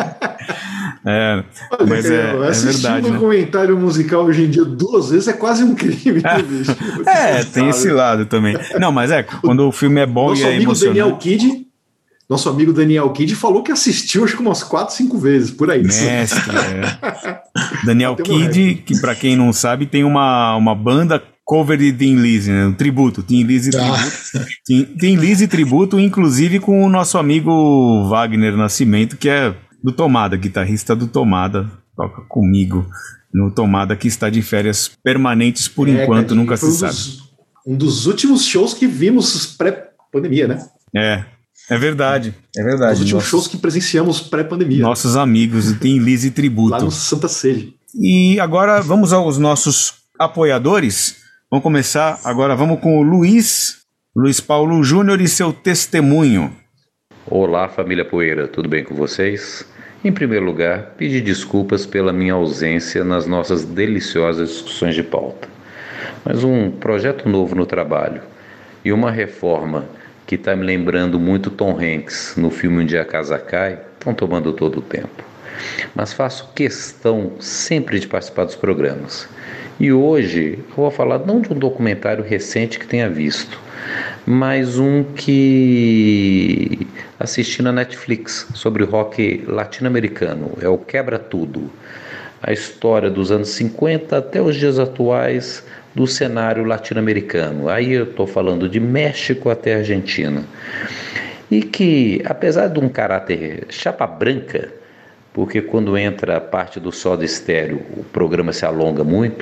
Mas é verdade. Assistir um documentário musical hoje em dia 2 vezes é quase um crime, né, bicho? Tem esse lado também. Não, mas quando o filme é bom e é emocionante. Nosso amigo Daniel Kidd falou que assistiu acho que umas 4, 5 vezes, por aí. Mestre, Daniel Kidd, que pra quem não sabe, tem uma banda cover de Thin Lizzy, né? Um tributo, Thin Lizzy tributo. Thin Lizzy tributo, inclusive com o nosso amigo Wagner Nascimento, que é do Tomada, guitarrista do Tomada, toca comigo no Tomada, que está de férias permanentes por enquanto, nunca se sabe. Um dos últimos shows que vimos pré-pandemia, né? É verdade. Os últimos shows que presenciamos pré-pandemia. Nossos amigos do Thin Lizzy tributo. Lá no Santa Sede. E agora vamos aos nossos apoiadores. Vamos começar agora, vamos com o Luiz Paulo Júnior e seu testemunho. Olá, família Poeira, tudo bem com vocês? Em primeiro lugar, pedir desculpas pela minha ausência nas nossas deliciosas discussões de pauta. Mas um projeto novo no trabalho e uma reforma que está me lembrando muito Tom Hanks no filme Um Dia a Casa Cai estão tomando todo o tempo. Mas faço questão sempre de participar dos programas. E hoje eu vou falar não de um documentário recente que tenha visto, mas um que assisti na Netflix sobre rock latino-americano. É o Quebra Tudo. A história dos anos 50 até os dias atuais do cenário latino-americano. Aí eu estou falando de México até Argentina. E que, apesar de um caráter chapa branca, porque quando entra a parte do Soda Stereo o programa se alonga muito,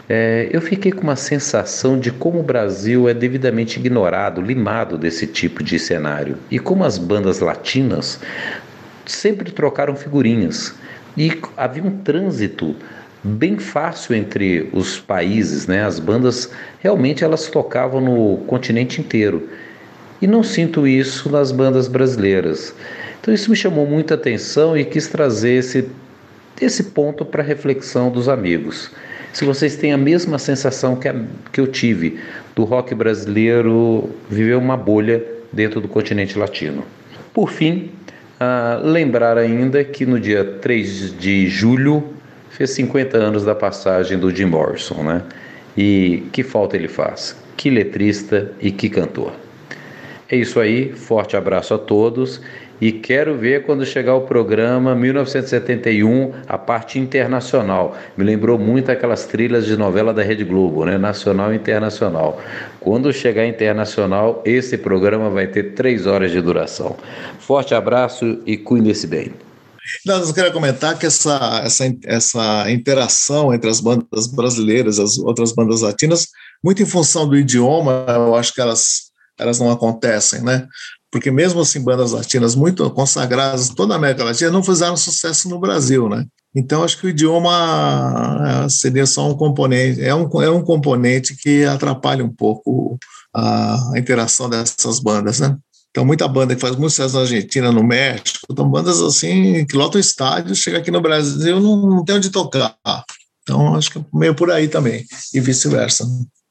eu fiquei com uma sensação de como o Brasil é devidamente ignorado, limado desse tipo de cenário. E como as bandas latinas sempre trocaram figurinhas. E havia um trânsito bem fácil entre os países, né? As bandas realmente elas tocavam no continente inteiro. E não sinto isso nas bandas brasileiras. Então isso me chamou muita atenção e quis trazer esse ponto para reflexão dos amigos. Se vocês têm a mesma sensação que eu tive do rock brasileiro viver uma bolha dentro do continente latino. Por fim, lembrar ainda que no dia 3 de julho fez 50 anos da passagem do Jim Morrison, né? E que falta ele faz, que letrista e que cantor. É isso aí, forte abraço a todos e quero ver quando chegar o programa 1971, a parte internacional. Me lembrou muito aquelas trilhas de novela da Rede Globo, né? Nacional e internacional. Quando chegar internacional, esse programa vai ter 3 horas de duração. Forte abraço e cuide-se bem. Eu queria comentar que essa interação entre as bandas brasileiras e as outras bandas latinas, muito em função do idioma, eu acho que elas não acontecem, né? Porque mesmo assim, bandas latinas muito consagradas em toda a América Latina não fizeram sucesso no Brasil, né? Então, acho que o idioma seria só um componente, é um componente que atrapalha um pouco a interação dessas bandas, né? Então, muita banda que faz muito sucesso na Argentina, no México, então bandas assim que lotam estádios, chega aqui no Brasil não tem onde tocar. Então, acho que é meio por aí também, e vice-versa.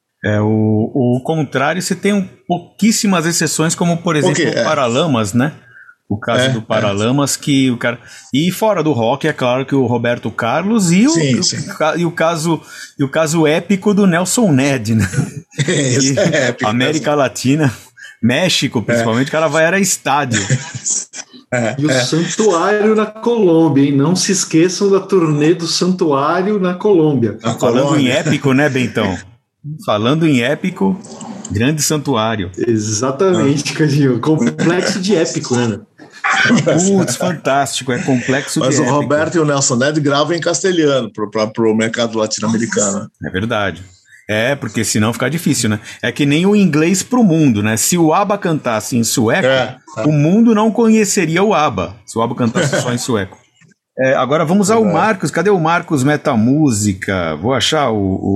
O contrário, você tem pouquíssimas exceções, como por exemplo o Paralamas, né? O caso do Paralamas, que o cara. E fora do rock, é claro que o Roberto Carlos e o caso épico do Nelson Ned, né? Isso é épico. América Latina, México, principalmente, o cara vai era estádio. E o Santuário na Colômbia, hein? Não se esqueçam da turnê do Santuário na Colômbia. Falando em épico, né, Bentão? Falando em épico, grande santuário. Exatamente, Cadinho. Complexo de épico, né? Putz, fantástico, é complexo de épico. Mas o Roberto e o Nelson Ned gravam em castelhano para o mercado latino-americano. É verdade. Porque senão fica difícil, né? É que nem o inglês pro mundo, né? Se o ABBA cantasse em sueco, o mundo não conheceria o ABBA. Se o ABBA cantasse só em sueco. Agora vamos ao Marcos. Cadê o Marcos Metamúsica? Vou achar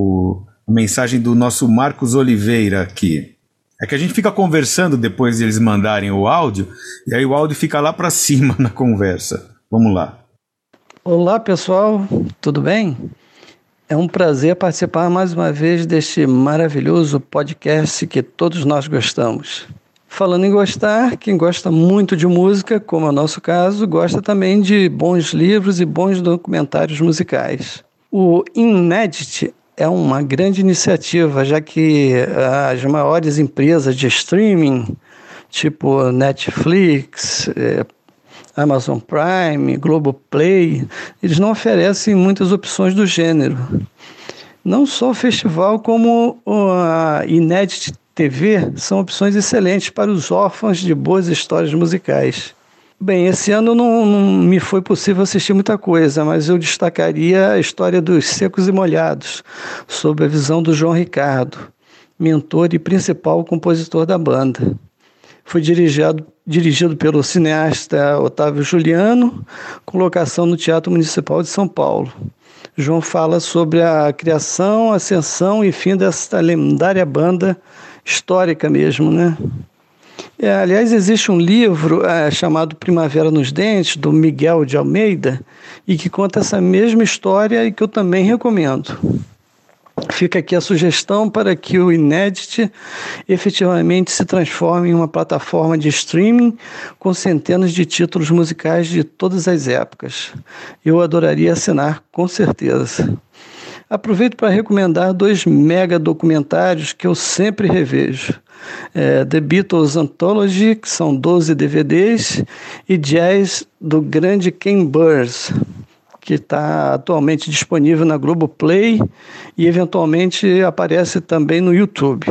a mensagem do nosso Marcos Oliveira aqui. É que a gente fica conversando depois de eles mandarem o áudio, e aí o áudio fica lá para cima na conversa. Vamos lá. Olá, pessoal, tudo bem? É um prazer participar mais uma vez deste maravilhoso podcast que todos nós gostamos. Falando em gostar, quem gosta muito de música, como é o nosso caso, gosta também de bons livros e bons documentários musicais. O Inédit é uma grande iniciativa, já que as maiores empresas de streaming, tipo Netflix, Amazon Prime, Globoplay, eles não oferecem muitas opções do gênero. Não só o festival, como a Inédit TV são opções excelentes para os órfãos de boas histórias musicais. Bem, esse ano não me foi possível assistir muita coisa, mas eu destacaria a história dos Secos e Molhados, sob a visão do João Ricardo, mentor e principal compositor da banda. Foi dirigido pelo cineasta Otávio Juliano, com locação no Teatro Municipal de São Paulo. João fala sobre a criação, ascensão e fim dessa lendária banda histórica mesmo, né? Aliás, existe um livro chamado Primavera nos Dentes, do Miguel de Almeida, e que conta essa mesma história e que eu também recomendo. Fica aqui a sugestão para que o Inédit efetivamente se transforme em uma plataforma de streaming com centenas de títulos musicais de todas as épocas. Eu adoraria assinar, com certeza. Aproveito para recomendar 2 mega documentários que eu sempre revejo. The Beatles Anthology, que são 12 DVDs, e Jazz, do grande Ken Burns, que está atualmente disponível na Globoplay e eventualmente aparece também no YouTube.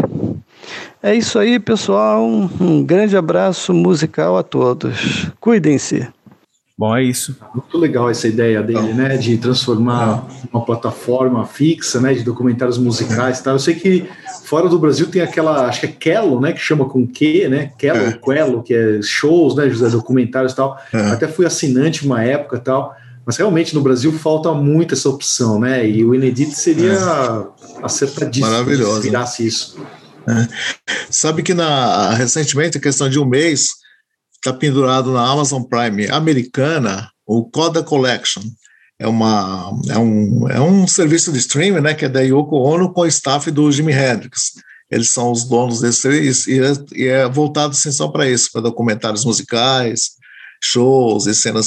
É isso aí, pessoal. Um grande abraço musical a todos. Cuidem-se. Bom, é isso. Muito legal essa ideia dele, né? De transformar uma plataforma fixa, né? De documentários musicais e tal. Eu sei que fora do Brasil tem aquela, acho que é Quello, né? Que chama com Q, né? Quello, que é shows, né? Documentários e tal. Até fui assinante uma época e tal. Mas realmente no Brasil falta muito essa opção, né? E o Inedit seria acertadíssimo. Maravilhoso. Se virasse isso. Sabe que recentemente, a questão de um mês, está pendurado na Amazon Prime americana o Coda Collection. É um serviço de streaming, né, que é da Yoko Ono com o staff do Jimi Hendrix. Eles são os donos desse serviço e é voltado assim, só para isso, para documentários musicais, shows e cenas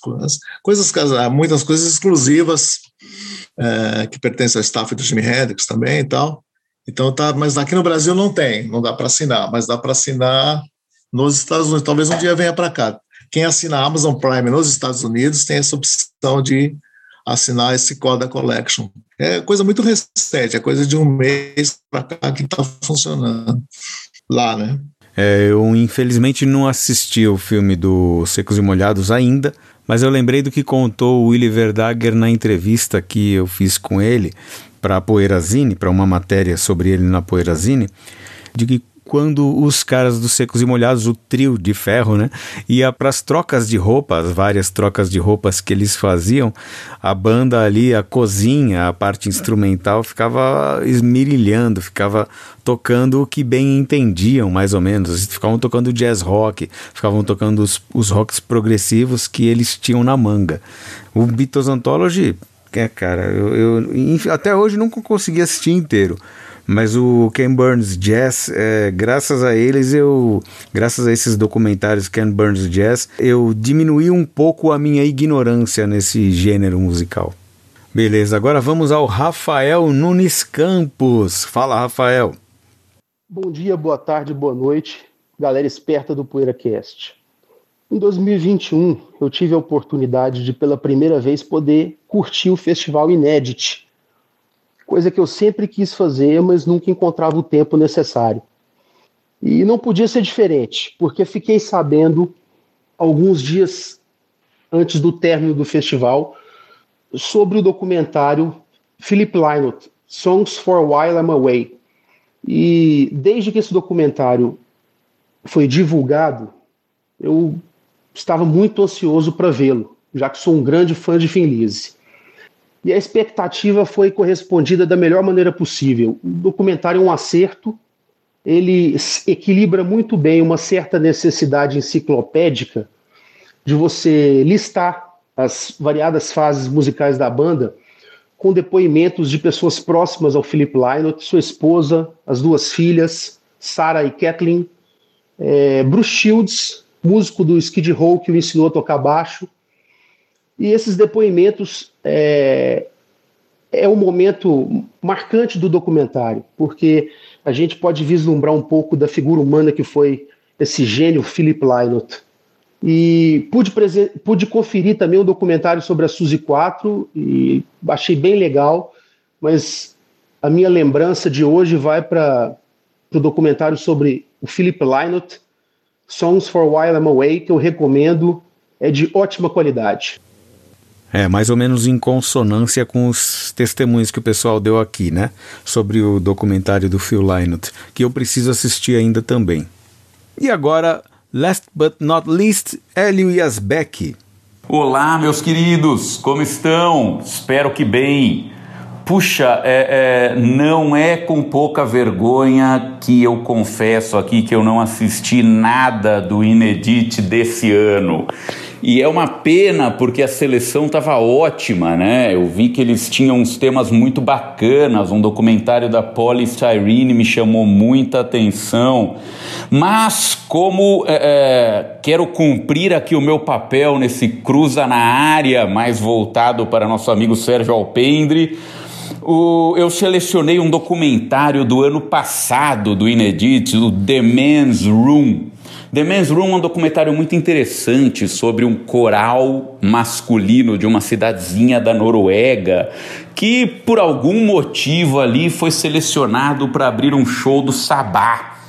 muitas coisas exclusivas que pertencem ao staff do Jimi Hendrix também e tal. Então mas aqui no Brasil não dá para assinar, mas dá para assinar nos Estados Unidos. Talvez um dia venha para cá. Quem assina a Amazon Prime nos Estados Unidos tem essa opção de assinar esse Coda Collection. É coisa muito recente, é coisa de um mês para cá que está funcionando lá, né? Eu infelizmente não assisti o filme do Secos e Molhados ainda, mas eu lembrei do que contou o Willy Verdaguer na entrevista que eu fiz com ele para a Poeirazine, para uma matéria sobre ele na Poeirazine, de que quando os caras dos Secos e Molhados, o trio de ferro, né, ia para as trocas de roupa, as várias trocas de roupas que eles faziam, a banda ali, a cozinha, a parte instrumental ficava esmirilhando, ficava tocando o que bem entendiam, mais ou menos. Ficavam tocando jazz rock, ficavam tocando os rocks progressivos que eles tinham na manga. O Beatles Anthology, cara, eu até hoje nunca consegui assistir inteiro. Mas o Ken Burns Jazz, graças a esses documentários Ken Burns Jazz, eu diminuí um pouco a minha ignorância nesse gênero musical. Beleza, agora vamos ao Rafael Nunes Campos. Fala, Rafael. Bom dia, boa tarde, boa noite, galera esperta do PoeiraCast. Em 2021, eu tive a oportunidade de, pela primeira vez, poder curtir o Festival Inedit, coisa que eu sempre quis fazer, mas nunca encontrava o tempo necessário. E não podia ser diferente, porque fiquei sabendo, alguns dias antes do término do festival, sobre o documentário Philip Lynott, Songs for While I'm Away. E desde que esse documentário foi divulgado, eu estava muito ansioso para vê-lo, já que sou um grande fã de Thin Lizzy. E a expectativa foi correspondida da melhor maneira possível. O documentário é um acerto, ele equilibra muito bem uma certa necessidade enciclopédica de você listar as variadas fases musicais da banda com depoimentos de pessoas próximas ao Philip Lynott, sua esposa, as duas filhas, Sarah e Kathleen, Bruce Shields, músico do Skid Row que o ensinou a tocar baixo. E esses depoimentos é um momento marcante do documentário, porque a gente pode vislumbrar um pouco da figura humana que foi esse gênio Philip Lynott. E pude conferir também um documentário sobre a Suzy 4 e achei bem legal, mas a minha lembrança de hoje vai para o documentário sobre o Philip Lynott, Songs for While I'm Away, que eu recomendo, é de ótima qualidade. Mais ou menos em consonância com os testemunhos que o pessoal deu aqui, né? Sobre o documentário do Phil Lynott, que eu preciso assistir ainda também. E agora, last but not least, Hélio Yazbek. Olá, meus queridos, como estão? Espero que bem. Puxa, não é com pouca vergonha que eu confesso aqui que eu não assisti nada do Inedit desse ano. E é uma pena porque a seleção estava ótima, né? Eu vi que eles tinham uns temas muito bacanas, um documentário da Poly Styrene me chamou muita atenção. Mas como quero cumprir aqui o meu papel nesse Cruza na Área, mais voltado para nosso amigo Sérgio Alpendre, eu selecionei um documentário do ano passado do Inedit, o The Men's Room. The Men's Room é um documentário muito interessante sobre um coral masculino de uma cidadezinha da Noruega que, por algum motivo ali, foi selecionado para abrir um show do Sabá,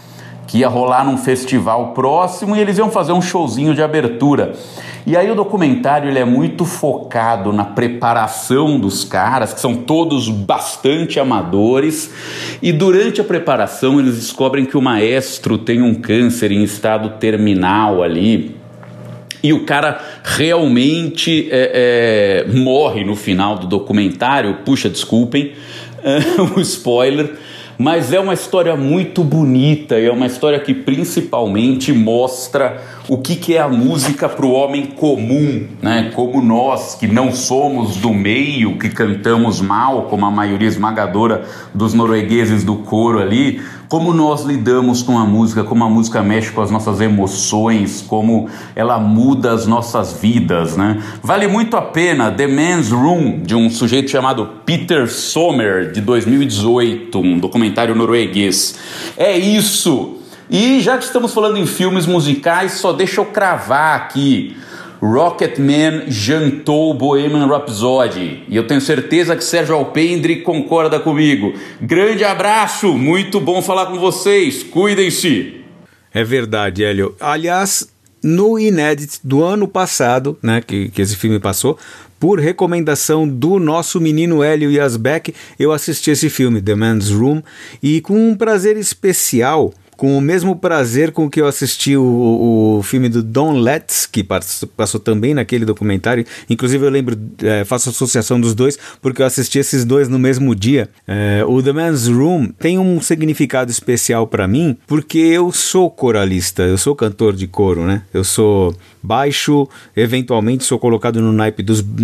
que ia rolar num festival próximo e eles iam fazer um showzinho de abertura. E aí o documentário ele é muito focado na preparação dos caras, que são todos bastante amadores, e durante a preparação eles descobrem que o maestro tem um câncer em estado terminal ali, e o cara realmente morre no final do documentário. Puxa, desculpem o spoiler, mas é uma história muito bonita, e é uma história que principalmente mostra o que é a música para o homem comum, né? Como nós, que não somos do meio, que cantamos mal, como a maioria esmagadora dos noruegueses do coro ali, como nós lidamos com a música, como a música mexe com as nossas emoções, como ela muda as nossas vidas, né? Vale muito a pena. The Man's Room, de um sujeito chamado Peter Sommer, de 2018, um documentário norueguês. É isso! E já que estamos falando em filmes musicais, só deixa eu cravar aqui. Rocketman jantou Bohemian Rhapsody, e eu tenho certeza que Sérgio Alpendre concorda comigo. Grande abraço, muito bom falar com vocês, cuidem-se. É verdade, Hélio. Aliás, no Inédit do ano passado, né, que esse filme passou, por recomendação do nosso menino Hélio Yazbek, eu assisti esse filme, The Man's Room, e com um prazer especial, com o mesmo prazer com que eu assisti o filme do Don Letts, que passou também naquele documentário. Inclusive eu lembro, faço associação dos dois, porque eu assisti esses dois no mesmo dia. O The Man's Room tem um significado especial para mim, porque eu sou coralista, eu sou cantor de coro, né? Eu sou baixo, eventualmente sou colocado no naipe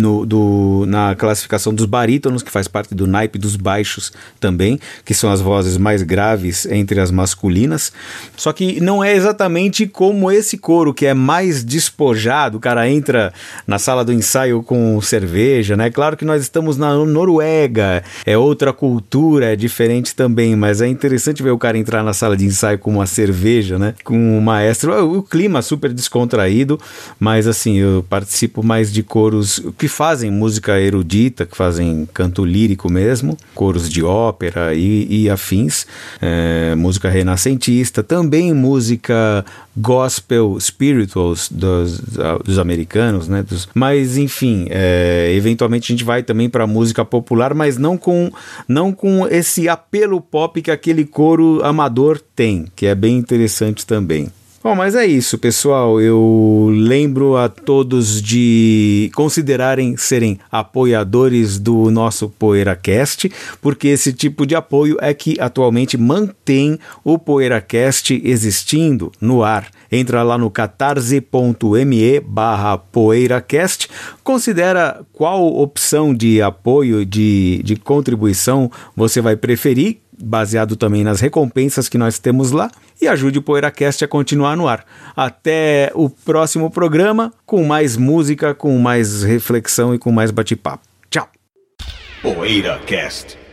na classificação dos barítonos, que faz parte do naipe dos baixos também, que são as vozes mais graves entre as masculinas. Só que não é exatamente como esse coro, que é mais despojado. O cara entra na sala do ensaio com cerveja, né? Claro que nós estamos na Noruega, é outra cultura, é diferente também, mas é interessante ver o cara entrar na sala de ensaio com uma cerveja, né? Com o maestro, o clima super descontraído, mas assim, eu participo mais de coros que fazem música erudita, que fazem canto lírico mesmo, coros de ópera e afins, música renascentista, também música gospel spirituals dos americanos, né? Mas enfim, eventualmente a gente vai também para música popular, mas não com esse apelo pop que aquele coro amador tem, que é bem interessante também. Bom, mas é isso, pessoal. Eu lembro a todos de considerarem serem apoiadores do nosso PoeiraCast, porque esse tipo de apoio é que atualmente mantém o PoeiraCast existindo no ar. Entra lá no catarse.me/PoeiraCast, considera qual opção de apoio, de contribuição você vai preferir, baseado também nas recompensas que nós temos lá, e ajude o PoeiraCast a continuar no ar. Até o próximo programa, com mais música, com mais reflexão e com mais bate-papo. Tchau! PoeiraCast.